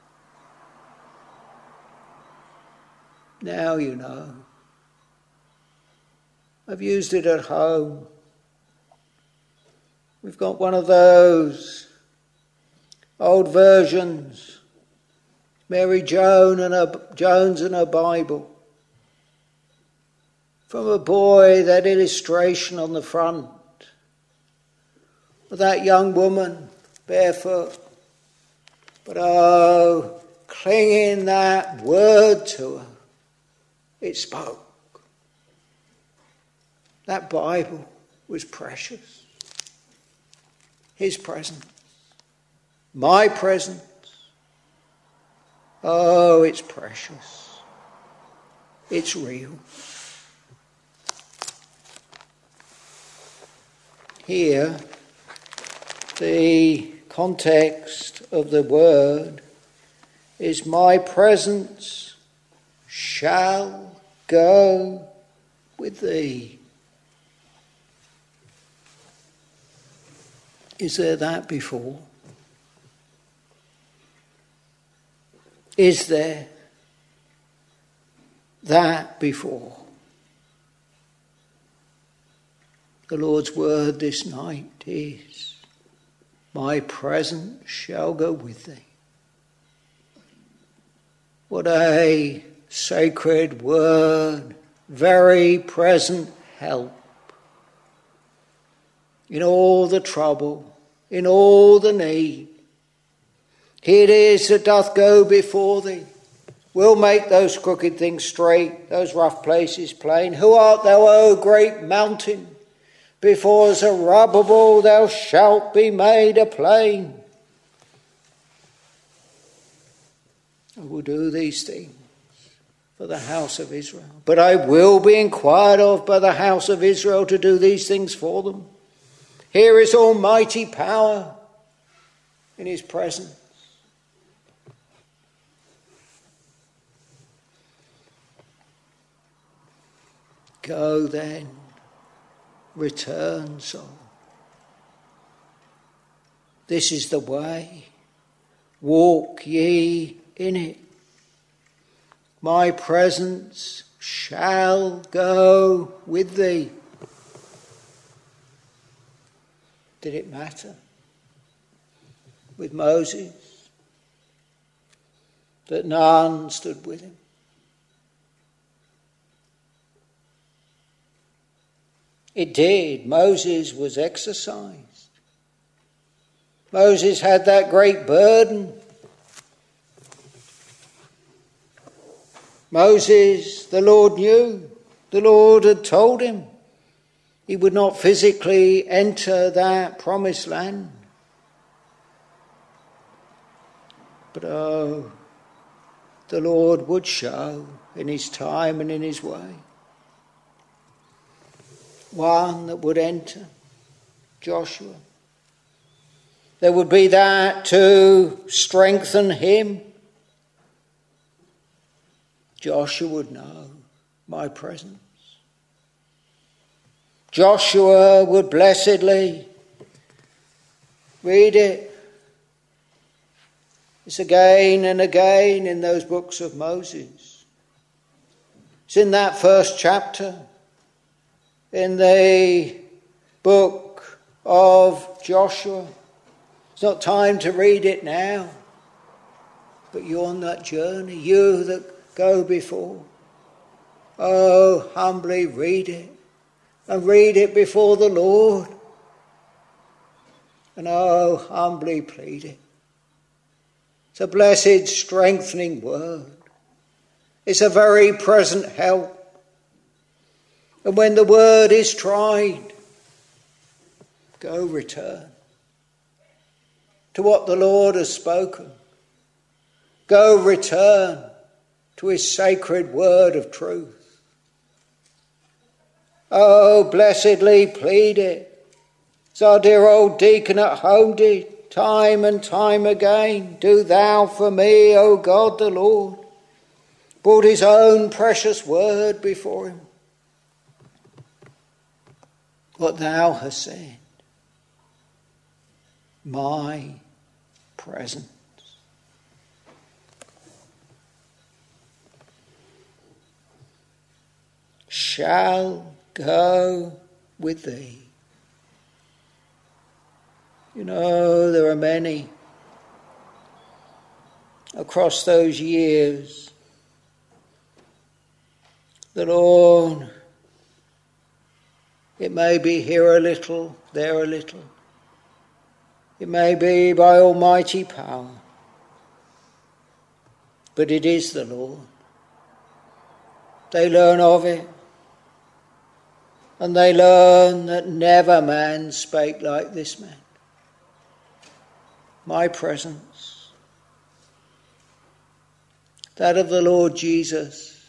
Now you know. I've used it at home. We've got one of those old versions, Mary Joan and her, Jones and her Bible. From a boy, that illustration on the front of that young woman, barefoot, but oh, clinging that word to her. It spoke. That Bible was precious. His presence. My presence. Oh, it's precious. It's real. Here, the context of the word is my presence shall go with thee. Is there that before? Is there that before? The Lord's word this night is, my presence shall go with thee. What a sacred word, very present help in all the trouble, in all the need. Here it is that doth go before thee, will make those crooked things straight, those rough places plain. Who art thou, O great mountain? Before Zerubbabel thou shalt be made a plain. I will do these things for the house of Israel, but I will be inquired of by the house of Israel to do these things for them. Here is almighty power in his presence. Go then, return soul. This is the way, walk ye in it. My presence shall go with thee. Did it matter with Moses that none stood with him? It did. Moses was exercised. Moses had that great burden. Moses, the Lord knew. The Lord had told him he would not physically enter that promised land. But oh, the Lord would show in his time and in his way. One that would enter, Joshua. There would be that to strengthen him. Joshua would know my presence. Joshua would blessedly read it. It's again and again in those books of Moses. It's in that first chapter, in the book of Joshua. It's not time to read it now, but you're on that journey, you that go before. Oh, humbly read it, and read it before the Lord. And oh, humbly plead it. It's a blessed, strengthening word. It's a very present help. And when the word is tried, go return to what the Lord has spoken. Go return to his sacred word of truth. Oh, blessedly plead it, as our dear old deacon at home did, time and time again. Do thou for me, O God the Lord. Brought his own precious word before him. What thou hast said, my presence. Shall go with thee. You know, there are many across those years. The Lord, it may be here a little, there a little. It may be by almighty power. But it is the Lord. They learn of it. And they learn that never man spake like this man. My presence, that of the Lord Jesus.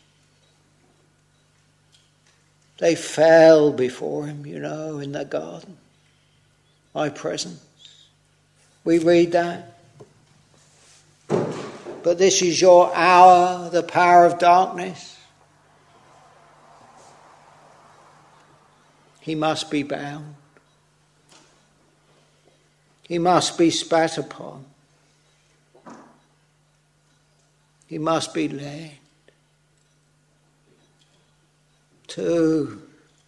They fell before him, you know, in the garden. My presence. We read that. But this is your hour, the power of darkness. He must be bound. He must be spat upon. He must be led to,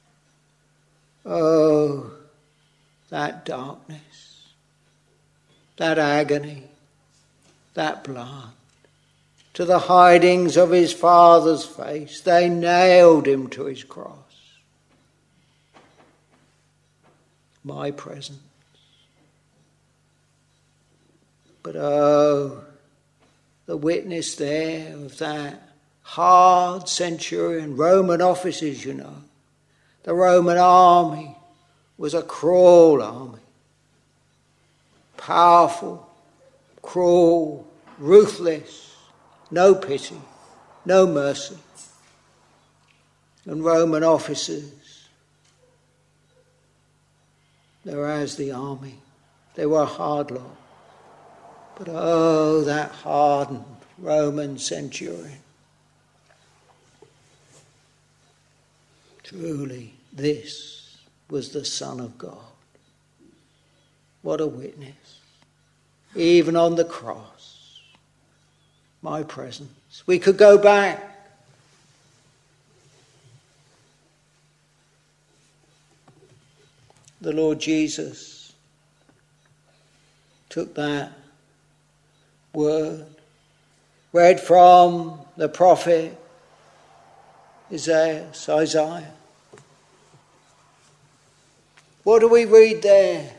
oh, that darkness, that agony, that blood, to the hidings of his Father's face. They nailed him to his cross. My presence. But oh, the witness there of that hard centurion, Roman officers, you know. The Roman army was a cruel army. Powerful, cruel, ruthless, no pity, no mercy. And Roman officers, they were as the army. They were a hard lot. But oh, that hardened Roman centurion. Truly, this was the Son of God. What a witness. Even on the cross, my presence. We could go back. The Lord Jesus took that word, read from the prophet Isaiah, Isaiah. What do we read there?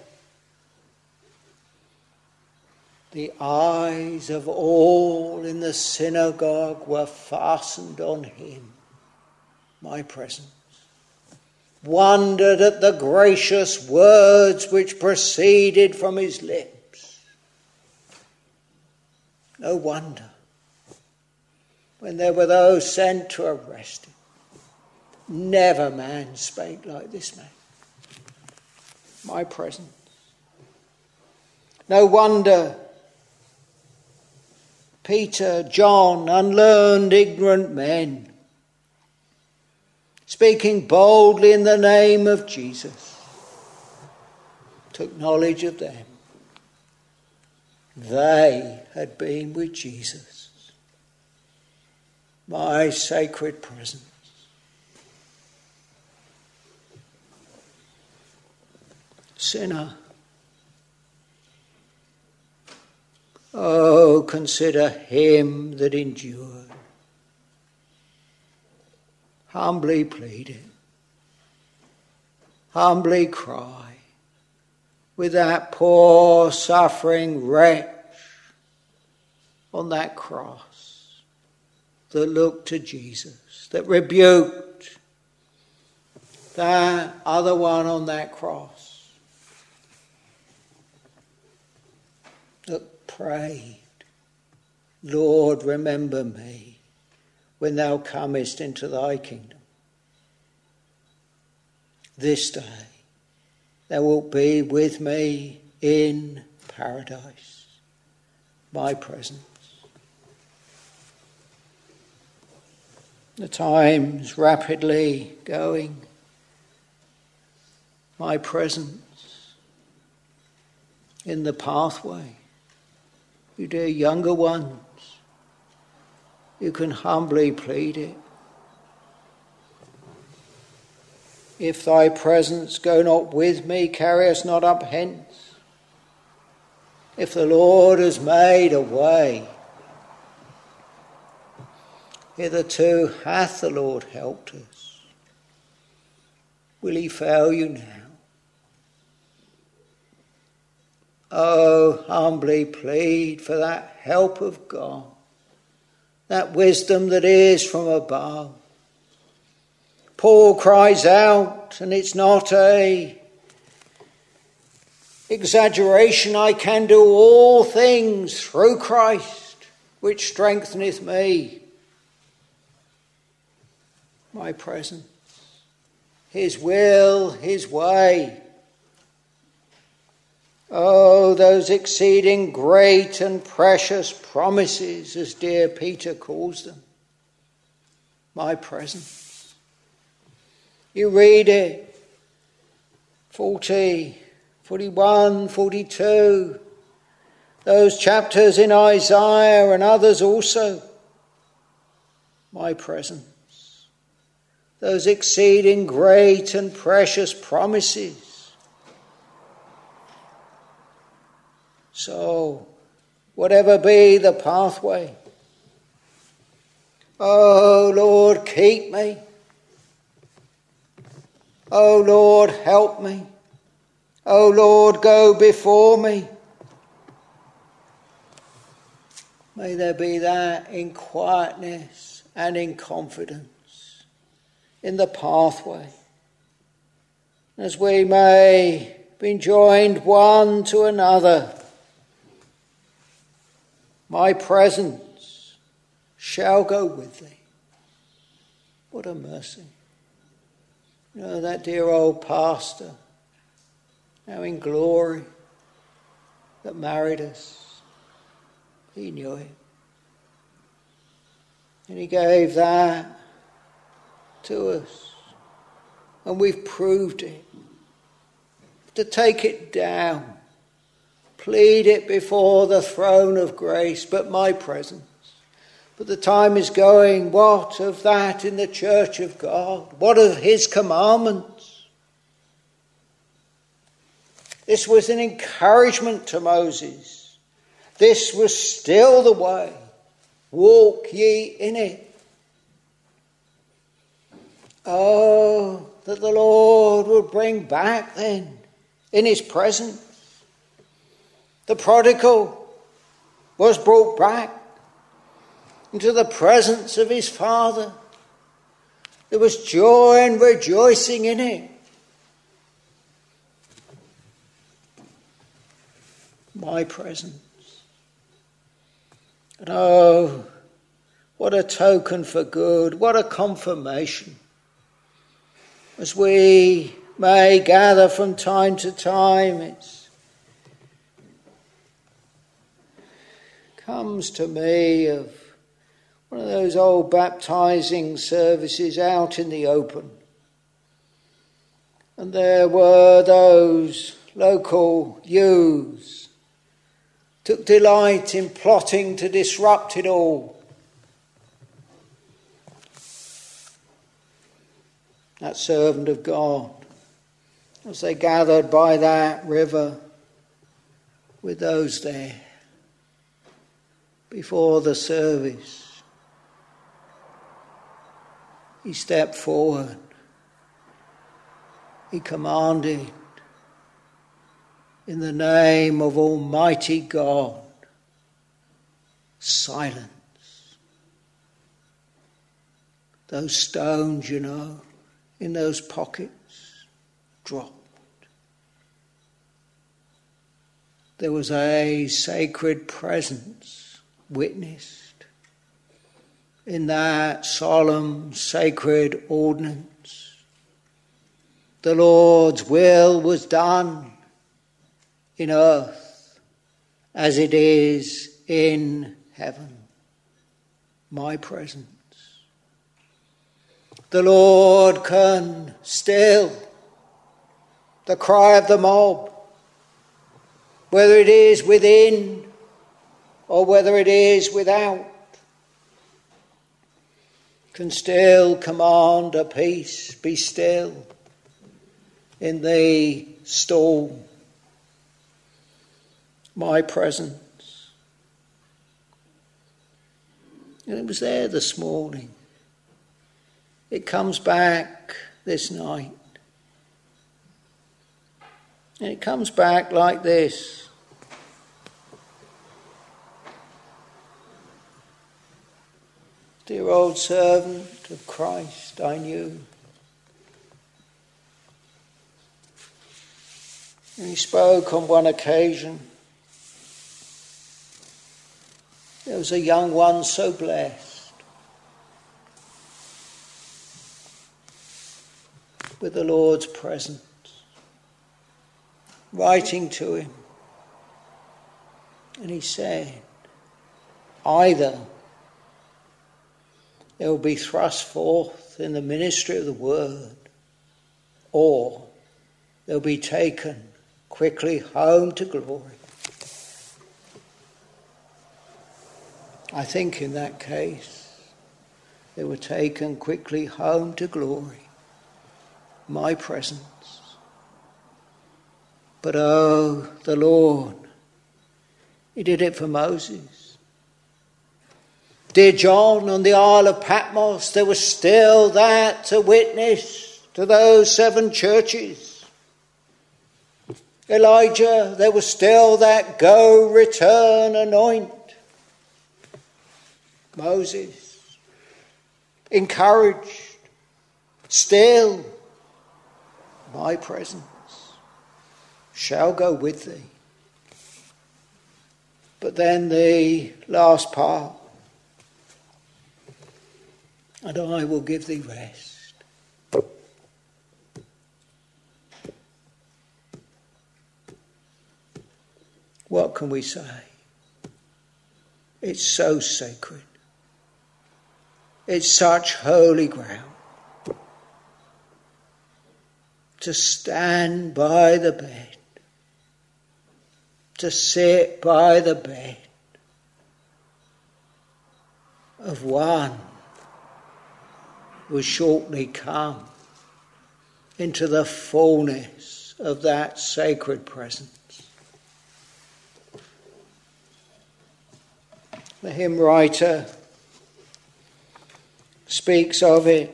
The eyes of all in the synagogue were fastened on him, my presence. Wondered at the gracious words which proceeded from his lips. No wonder when there were those sent to arrest him. Never man spake like this man. My presence. No wonder Peter, John, unlearned, ignorant men, speaking boldly in the name of Jesus, took knowledge of them. They had been with Jesus. My sacred presence. Sinner, oh, consider him that endured. Humbly plead it. Humbly cry with that poor suffering wretch on that cross that looked to Jesus, that rebuked that other one on that cross, that prayed, Lord, remember me when thou comest into thy kingdom. this day thou wilt be with me in paradise, my presence. The time's rapidly going, my presence in the pathway. You dear younger ones, you can humbly plead it. If thy presence go not with me, carry us not up hence. If the Lord has made a way, hitherto hath the Lord helped us. Will he fail you now? Oh, humbly plead for that help of God, that wisdom that is from above. Paul cries out, and it's not a exaggeration, I can do all things through Christ, which strengtheneth me. My presence, his will, his way. Oh, those exceeding great and precious promises, as dear Peter calls them. My presence. You read it, forty, forty-one, forty-two, those chapters in Isaiah and others also. My presence. Those exceeding great and precious promises. So, whatever be the pathway, oh Lord, keep me. Oh Lord, help me. Oh Lord, go before me. May there be that in quietness and in confidence in the pathway, as we may be joined one to another. My presence shall go with thee. What a mercy. You know, that dear old pastor, now in glory, that married us, he knew it. And he gave that to us, and we've proved it. To take it down, plead it before the throne of grace, but my presence. But the time is going, what of that in the church of God? What of his commandments? This was an encouragement to Moses. This was still the way. Walk ye in it. Oh, that the Lord would bring back then in his presence. The prodigal was brought back into the presence of his father. There was joy and rejoicing in it. My presence. And oh, what a token for good, what a confirmation. As we may gather from time to time, it comes to me of one of those old baptizing services out in the open. And there were those local youths, took delight in plotting to disrupt it all. That servant of God, as they gathered by that river with those there before the service, he stepped forward. He commanded, in the name of Almighty God, silence. Those stones, you know, in those pockets, dropped. There was a sacred presence witnessed in that solemn, sacred ordinance. the Lord's will was done in earth as it is in heaven. My presence. The Lord can still the cry of the mob, whether it is within or whether it is without, can still command a peace, be still in the storm. My presence. And it was there this morning. It comes back this night. And it comes back like this. Dear old servant of Christ, I knew. And he spoke on one occasion. There was a young one so blessed with the Lord's presence, writing to him. And he said, either they will be thrust forth in the ministry of the word, or they'll be taken quickly home to glory. I think in that case, they were taken quickly home to glory. My presence. But oh, the Lord, he did it for Moses. Dear John, on the Isle of Patmos, there was still that to witness to those seven churches. Elijah, there was still that go, return, anoint. Moses, encouraged, still, my presence shall go with thee. But then the last part, and I will give thee rest. What can we say? It's so sacred. It's such holy ground. To stand by the bed, to sit by the bed of one who will shortly come into the fullness of that sacred presence. The hymn writer speaks of it.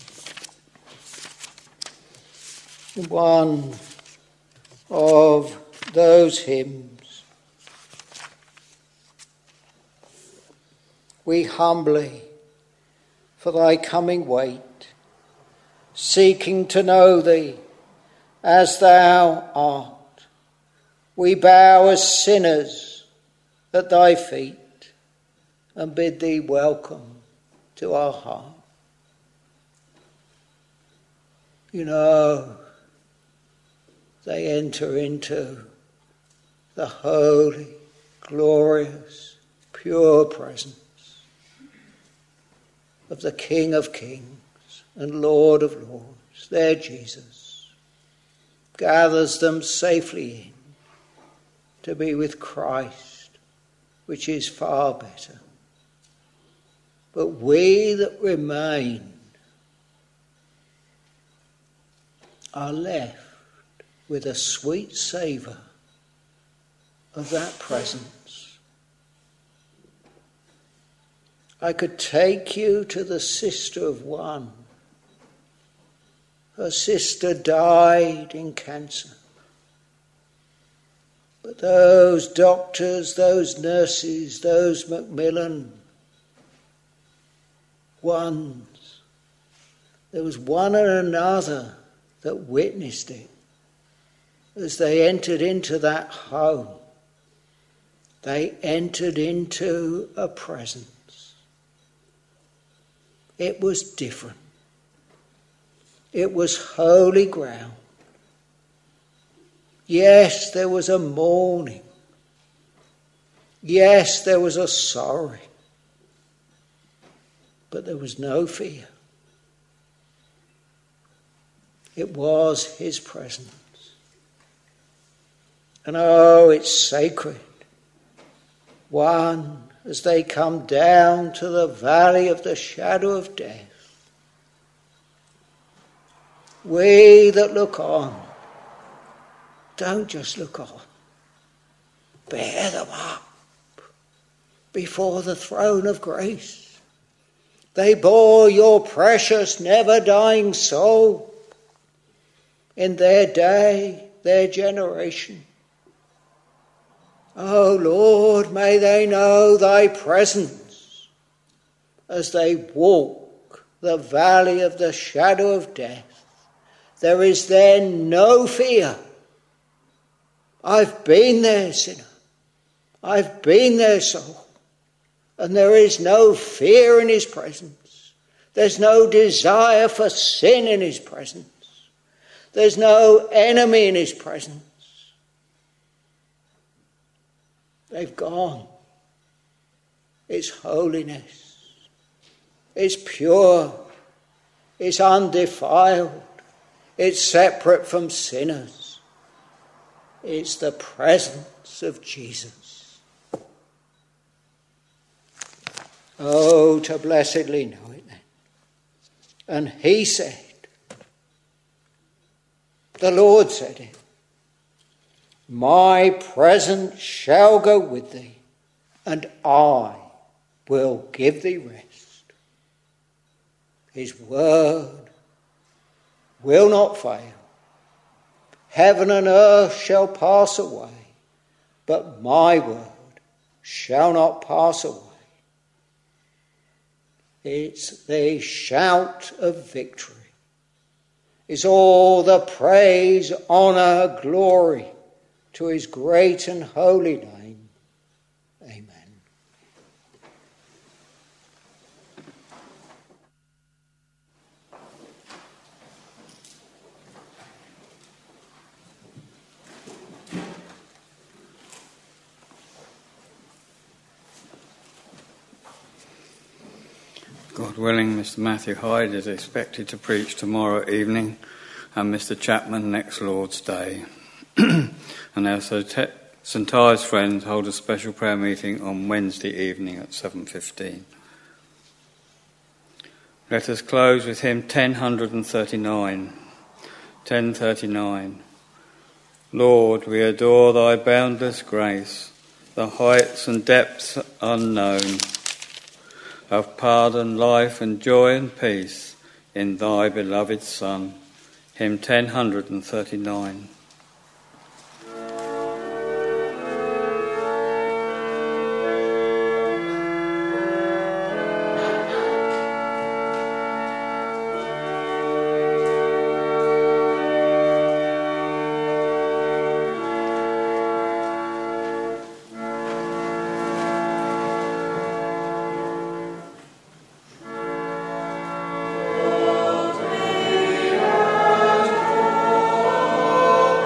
One of those hymns. We humbly for thy coming wait, seeking to know thee as thou art. We bow as sinners at thy feet and bid thee welcome to our heart. You know, they enter into the holy, glorious, pure presence of the King of Kings and Lord of Lords. There Jesus gathers them safely in to be with Christ, which is far better. But we that remain are left with a sweet savour of that presence. I could take you to the sister of one. Her sister died in cancer. But those doctors, those nurses, those Macmillan ones, there was one and another that witnessed it as they entered into that home. They entered into a presence. It was different. It was holy ground. Yes, there was a mourning. Yes, there was a sorrow. But there was no fear. It was his presence. And oh, it's sacred. One, as they come down to the valley of the shadow of death, we that look on, don't just look on. Bear them up before the throne of grace. They bore your precious, never-dying soul in their day, their generation. Oh Lord, may they know thy presence as they walk the valley of the shadow of death. There is then no fear. I've been there, sinner. I've been there, soul. And there is no fear in his presence. There's no desire for sin in his presence. There's no enemy in his presence. They've gone. It's holiness. It's pure. It's undefiled. It's separate from sinners. It's the presence of Jesus. Oh, to blessedly know it then. And he said, the Lord said it, my presence shall go with thee, and I will give thee rest. His word will not fail. Heaven and earth shall pass away, but my word shall not pass away. It's the shout of victory. It's all the praise, honour, glory to his great and holy name. Amen. God willing, Mister Matthew Hyde is expected to preach tomorrow evening, and Mister Chapman next Lord's Day. And our St Ives Friends hold a special prayer meeting on Wednesday evening at seven fifteen. Let us close with hymn ten thirty-nine. ten thirty-nine. Lord, we adore thy boundless grace, the heights and depths unknown, of pardon, life and joy and peace in thy beloved Son. Hymn ten thirty-nine. Oh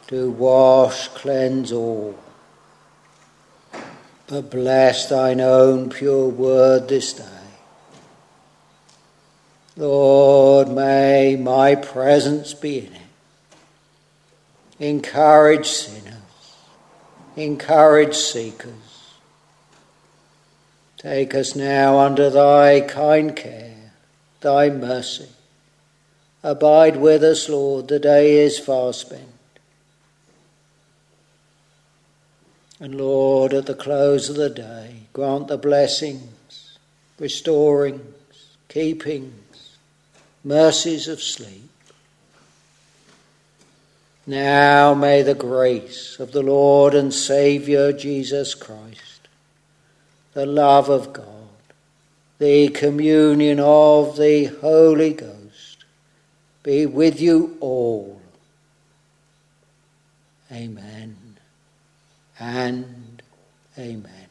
do wash, cleanse all. But bless thine own pure word this day. Lord, may my presence be in it. Encourage sinners, encourage seekers. Take us now under thy kind care, thy mercy. Abide with us, Lord, the day is far spent. And Lord, at the close of the day, grant the blessings, restorings, keepings, mercies of sleep. Now may the grace of the Lord and Saviour Jesus Christ, the love of God, the communion of the Holy Ghost be with you all. Amen and amen.